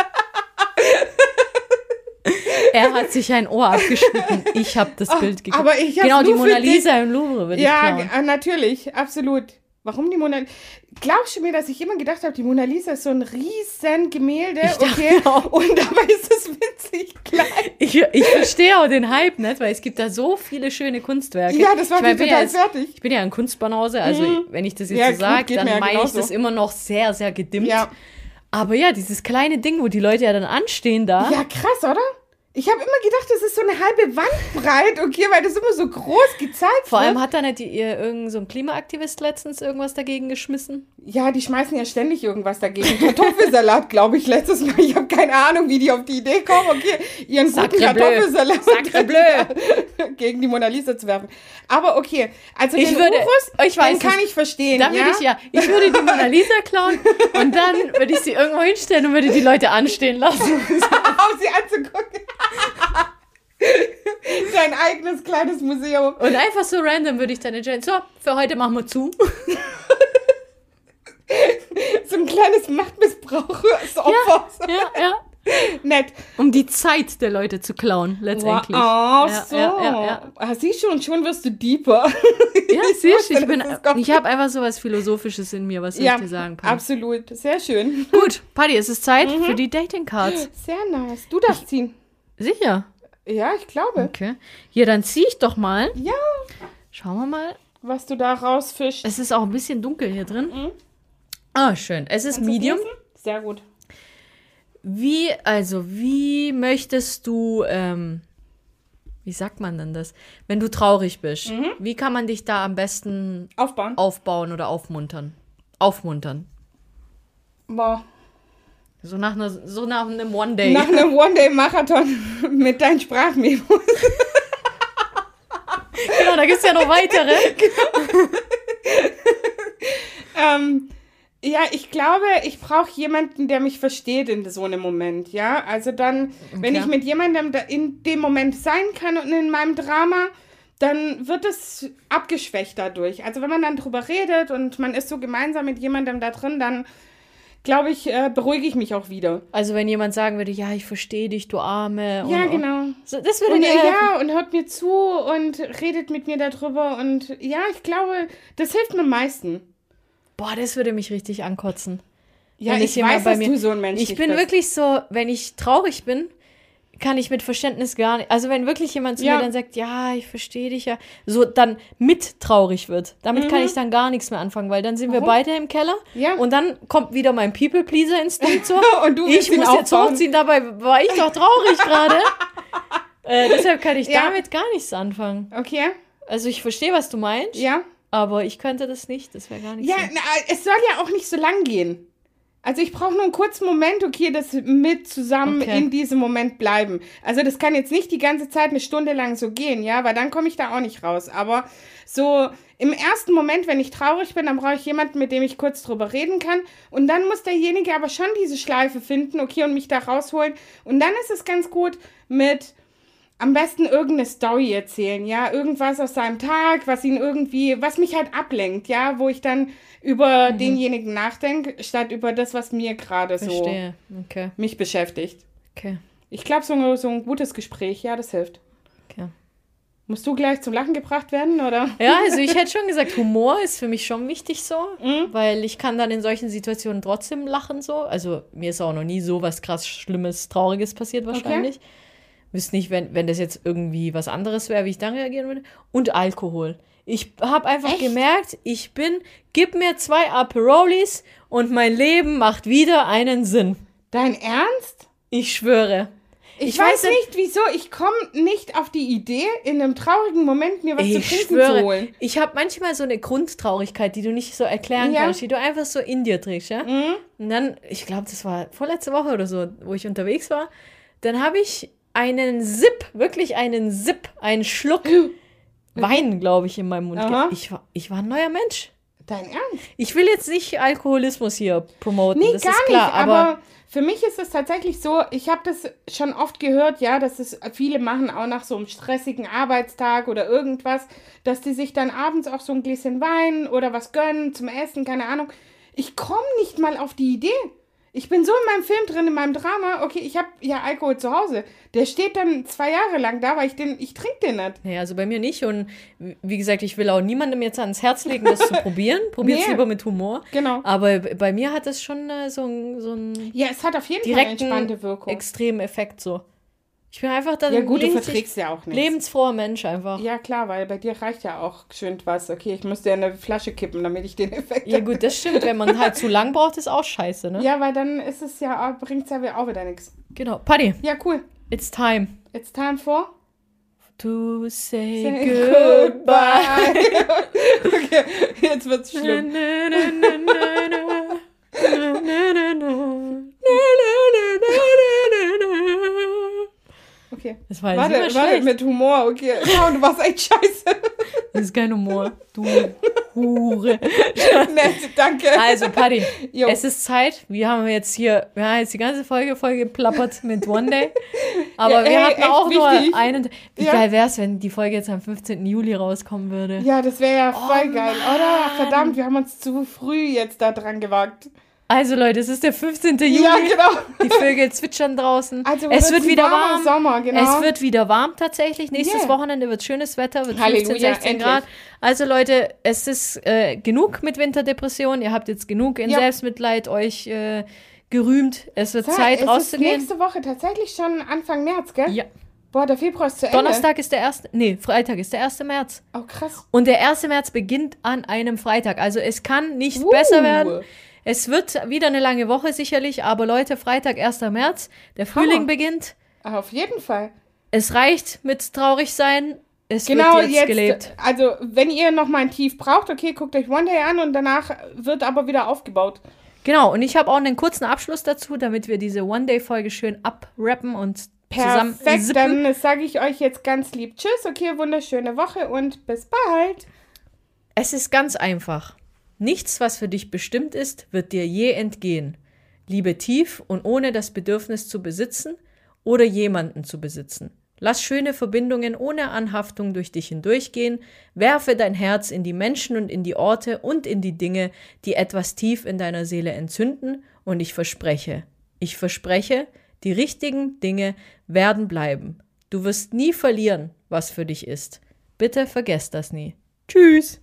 Er hat sich ein Ohr abgeschnitten. Ich habe das Bild gekriegt. aber ich hab's Genau, die nur für Mona dich. Lisa im Louvre würde ich Ja, klauen. äh, natürlich, absolut. Warum die Mona Lisa? Glaubst du mir, dass ich immer gedacht habe, die Mona Lisa ist so ein riesen Gemälde, Ich dachte okay? auch. Und dabei ist es winzig klein. Ich, ich verstehe auch den Hype nicht, weil es gibt da so viele schöne Kunstwerke. Ja, das war ich mein, mir bin ja total jetzt, fertig. Ich bin ja ein Kunstbanause, also Mhm. wenn ich das jetzt Ja, so gut, sage, geht dann mir ja meine ich genauso. das immer noch sehr, sehr gedimmt. Ja. Aber ja, dieses kleine Ding, wo die Leute ja dann anstehen da. Ja, krass, oder? Ich habe immer gedacht, das ist so eine halbe Wand breit, okay, weil das immer so groß gezeigt Vor allem wird. hat da nicht die, ihr, irgend so ein Klimaaktivist letztens irgendwas dagegen geschmissen. Ja, die schmeißen ja ständig irgendwas dagegen. Kartoffelsalat, glaube ich, letztes Mal. Ich habe keine Ahnung, wie die auf die Idee kommen, okay, ihren guten Sacre bleu. Kartoffelsalat Sacre bleu. gegen die Mona Lisa zu werfen. Aber okay, also Ich den würde- Urus, ich weiß den kann es. ich verstehen, Dann ja? würde ich ja, ich würde die Mona Lisa klauen und dann würde ich sie irgendwo hinstellen und würde die Leute anstehen lassen. Auf sie anzugucken. Dein eigenes kleines Museum. Und einfach so random würde ich dann entscheiden, so, für heute machen wir zu. So ein kleines Machtmissbrauchsopfer. Ja, ja. Nett. Um die Zeit der Leute zu klauen, letztendlich. Wow, ja, so. Ja, ja, ja. Ah, siehst du, und schon wirst du deeper. Ja, siehst du, ich wusste, bin, dass das kommt. ich habe einfach so was Philosophisches in mir, was soll Ja, ich dir sagen, Paddy? absolut. Sehr schön. Gut, Paddy, es ist Zeit Mhm. für die Dating Cards. Sehr nice. Du darfst ziehen. Sicher. Ja, ich glaube. Okay. Hier, dann zieh ich doch mal. Ja, Schauen wir mal. was du da rausfischst. Es ist auch ein bisschen dunkel hier drin. Ah, schön. Es ist Kannst du Medium. lesen? Sehr gut. Wie, also, wie möchtest du, ähm, wie sagt man denn das? Wenn du traurig bist, Mhm. wie kann man dich da am besten Aufbauen. aufbauen oder aufmuntern? Aufmuntern. Boah. So nach, einer, so nach einem One-Day. Nach einem One-Day-Marathon mit deinen Sprachmemos. Genau, da gibt es ja noch weitere. ähm, ja, ich glaube, ich brauche jemanden, der mich versteht in so einem Moment, ja. Also dann, wenn Okay. ich mit jemandem da in dem Moment sein kann und in meinem Drama, dann wird es abgeschwächt dadurch. Also wenn man dann drüber redet und man ist so gemeinsam mit jemandem da drin, dann glaube ich, äh, beruhige ich mich auch wieder. Also wenn jemand sagen würde, ja, ich verstehe dich, du Arme. Ja, und, genau. So, das würde Und dir er, helfen. ja, und hört mir zu und redet mit mir darüber. Und ja, ich glaube, das hilft mir am meisten. Boah, das würde mich richtig ankotzen. Ja, Wenn ich es jemand weiß, bei dass mir- du so ein Mensch Ich bin bist. wirklich so, wenn ich traurig bin, kann ich mit Verständnis gar nicht. Also wenn wirklich jemand zu Ja. mir dann sagt, ja, ich verstehe dich ja, so dann mit traurig wird. Damit kann Mhm. ich dann gar nichts mehr anfangen, weil dann sind wir Warum? beide im Keller Ja. und dann kommt wieder mein People-Pleaser-Instinkt so. Und du ich willst ihn muss jetzt aufbauen. hochziehen, dabei war ich doch traurig gerade. äh, deshalb kann ich Ja. damit gar nichts anfangen. Okay, Also ich verstehe, was du meinst, ja. aber ich könnte das nicht. Das wäre gar nicht Ja, so. na, es soll ja auch nicht so lang gehen. Also ich brauche nur einen kurzen Moment, okay, dass wir mit zusammen Okay. in diesem Moment bleiben. Also das kann jetzt nicht die ganze Zeit eine Stunde lang so gehen, ja, weil dann komme ich da auch nicht raus. Aber so im ersten Moment, wenn ich traurig bin, dann brauche ich jemanden, mit dem ich kurz drüber reden kann. Und dann muss derjenige aber schon diese Schleife finden, okay, und mich da rausholen. Und dann ist es ganz gut mit am besten irgendeine Story erzählen, ja, irgendwas aus seinem Tag, was ihn irgendwie, was mich halt ablenkt, ja, wo ich dann über Mhm. denjenigen nachdenke, statt über das, was mir gerade so Verstehe. Okay, mich beschäftigt. okay, Ich glaube, so, so ein gutes Gespräch, ja, das hilft. okay. Musst du gleich zum Lachen gebracht werden, oder? Ja, also ich hätte schon gesagt, Humor ist für mich schon wichtig so, Mhm. weil ich kann dann in solchen Situationen trotzdem lachen so. Also mir ist auch noch nie so was krass Schlimmes, Trauriges passiert wahrscheinlich. Wüsste nicht, wenn, wenn das jetzt irgendwie was anderes wäre, wie ich dann reagieren würde. Und Alkohol. Ich habe einfach Echt? gemerkt, ich bin, gib mir zwei Aperolis und mein Leben macht wieder einen Sinn. Dein Ernst? Ich schwöre. Ich, Ich weiß weiß nicht, wieso. Ich komme nicht auf die Idee, in einem traurigen Moment mir was zu Ich trinken schwöre, zu holen. ich habe manchmal so eine Grundtraurigkeit, die du nicht so erklären Ja. kannst, die du einfach so in dir trägst, ja? Mhm. Und dann, ich glaube, das war vorletzte Woche oder so, wo ich unterwegs war, dann habe ich einen Sip, wirklich einen Sip, einen Schluck Wein, glaube ich, in meinem Mund. ge- Aha. Ich war, ich war ein neuer Mensch. Dein Ernst? Ich will jetzt nicht Alkoholismus hier promoten, Nee, das gar ist klar, nicht, aber, aber für mich ist es tatsächlich so, ich habe das schon oft gehört, ja, dass es viele machen, auch nach so einem stressigen Arbeitstag oder irgendwas, dass die sich dann abends auch so ein Gläschen Wein oder was gönnen zum Essen, keine Ahnung. Ich komme nicht mal auf die Idee. Ich bin so in meinem Film drin, in meinem Drama. Okay, ich habe ja Alkohol zu Hause. Der steht dann zwei Jahre lang da, weil ich den, ich trinke den nicht. Naja, also bei mir nicht. Und wie gesagt, ich will auch niemandem jetzt ans Herz legen, das zu probieren. Probiert es Nee. lieber mit Humor. Genau. Aber bei mir hat es schon äh, so ein so ein Ja, es hat auf jeden Fall eine direkten, entspannte Wirkung. extremen Effekt so. Ich bin einfach dann Ja gut, du lebens- verträgst ja auch nichts. lebensfroher Mensch einfach. Ja klar, weil bei dir reicht ja auch geschwind was. Okay, ich müsste ja eine Flasche kippen, damit ich den Effekt Ja gut, das stimmt. Wenn man halt zu lang braucht, ist auch scheiße, ne? Ja, weil dann ist es ja, bringt es ja auch wieder nichts. Genau. Paddy, Ja, cool. it's time It's time for... to say, Say goodbye. Okay, jetzt wird's Na, schlimm. na, na, na, na, na. Na, na, na, na. Okay. Das war jetzt Warte, immer warte, schlecht. mit Humor, okay. Schau, du warst echt scheiße. Das ist kein Humor. Du Hure. Nett, danke. Also, Paddy, Jo. es ist Zeit. Wir haben jetzt hier, wir haben jetzt die ganze Folge voll geplappert mit One Day. Aber Ja, wir ey, hatten echt auch wichtig. nur einen. Wie Ja. geil wäre es, wenn die Folge jetzt am fünfzehnten Juli rauskommen würde? Ja, das wäre ja voll Oh, geil, oder? Ach, verdammt, wir haben uns zu früh jetzt da dran gewagt. Also, Leute, es ist der fünfzehnte Juli. Ja, genau. Die Vögel zwitschern draußen. Also es wird's wird ein wieder warmer warm. Sommer, genau. Es wird wieder warm tatsächlich. Nächstes Yeah. Wochenende wird schönes Wetter, wird Halleluja, fünfzehn, sechzehn endlich. Grad. Also Leute, es ist äh, genug mit Winterdepression. Ihr habt jetzt genug in Ja. Selbstmitleid euch äh, gerühmt. Es wird So, Zeit es ist rauszugehen. nächste Woche tatsächlich schon Anfang März, gell? Ja. Boah, der Februar ist zu Ende. Donnerstag ist der erste, nee, Freitag ist der erste März. Oh, krass. Und der erste März beginnt an einem Freitag. Also es kann nicht Uh. besser werden. Es wird wieder eine lange Woche sicherlich, aber Leute, Freitag, erster März, der Frühling Hammer. beginnt. Ah, auf jeden Fall. Es reicht mit traurig sein. Es Genau, wird jetzt, jetzt, gelebt. also wenn ihr noch mal ein Tief braucht, okay, guckt euch One Day an und danach wird aber wieder aufgebaut. Genau, und ich habe auch einen kurzen Abschluss dazu, damit wir diese One-Day-Folge schön abrappen und zusammen Perfekt, sippen. dann sage ich euch jetzt ganz lieb Tschüss, okay, wunderschöne Woche und bis bald. Es ist ganz einfach. Nichts, was für dich bestimmt ist, wird dir je entgehen. Liebe tief und ohne das Bedürfnis zu besitzen oder jemanden zu besitzen. Lass schöne Verbindungen ohne Anhaftung durch dich hindurchgehen. Werfe dein Herz in die Menschen und in die Orte und in die Dinge, die etwas tief in deiner Seele entzünden. Und ich verspreche, ich verspreche, die richtigen Dinge werden bleiben. Du wirst nie verlieren, was für dich ist. Bitte vergesst das nie. Tschüss!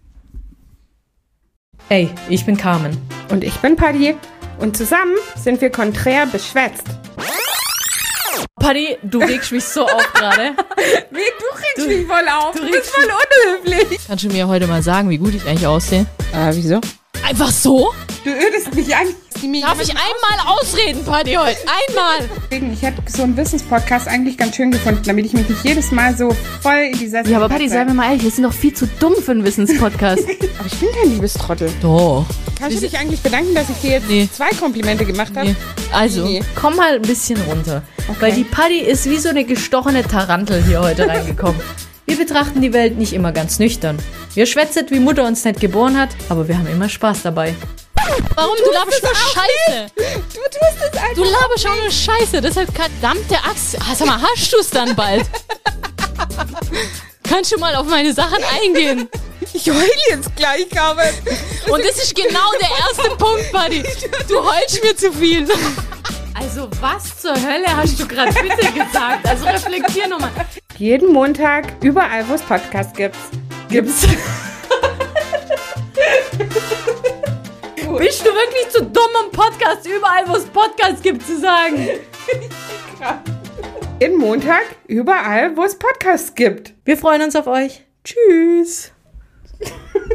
Hey, ich bin Carmen. Und ich bin Paddy und zusammen sind wir konträr beschwätzt. Paddy, du regst mich so auf gerade. Wie, du regst mich voll auf, du du bist regst voll unhöflich. Kannst du mir heute mal sagen, wie gut ich eigentlich aussehe? Ah, wieso? Einfach so? Du ödest mich an. Darf ich einmal ausreden, Paddy, heute? Einmal! Ich hätte so einen Wissenspodcast eigentlich ganz schön gefunden, damit ich mich nicht jedes Mal so voll in die Sessel Ja, aber Paddy, sei mir mal ehrlich, wir sind doch viel zu dumm für einen Wissenspodcast. Aber ich bin kein Liebestrottel. Doch. Kannst du dich eigentlich bedanken, dass ich dir jetzt Nee. zwei Komplimente gemacht habe? Nee. Also, Nee. komm mal ein bisschen runter. Weil die Paddy ist wie so eine gestochene Tarantel hier heute reingekommen. Wir betrachten die Welt nicht immer ganz nüchtern. Wir schwätzen, wie Mutter uns nicht geboren hat, aber wir haben immer Spaß dabei. Warum? Du laberst nur Scheiße. Du tust es einfach. Du laberst auch nur Scheiße. Deshalb, verdammte Axt. Ah, sag mal, hast du es dann bald? Kannst du mal auf meine Sachen eingehen? Ich heule jetzt gleich, Carmen. Und das ist genau der erste Punkt, Buddy. Du heulst mir zu viel. Also, was zur Hölle hast du gerade bitte gesagt? Also, reflektier nochmal. Jeden Montag, überall, wo es Podcasts gibt. Gibt's. Bist du wirklich zu dumm, um Podcast überall, wo es Podcasts gibt, zu sagen? Jeden Montag, überall, wo es Podcasts gibt. Wir freuen uns auf euch. Tschüss.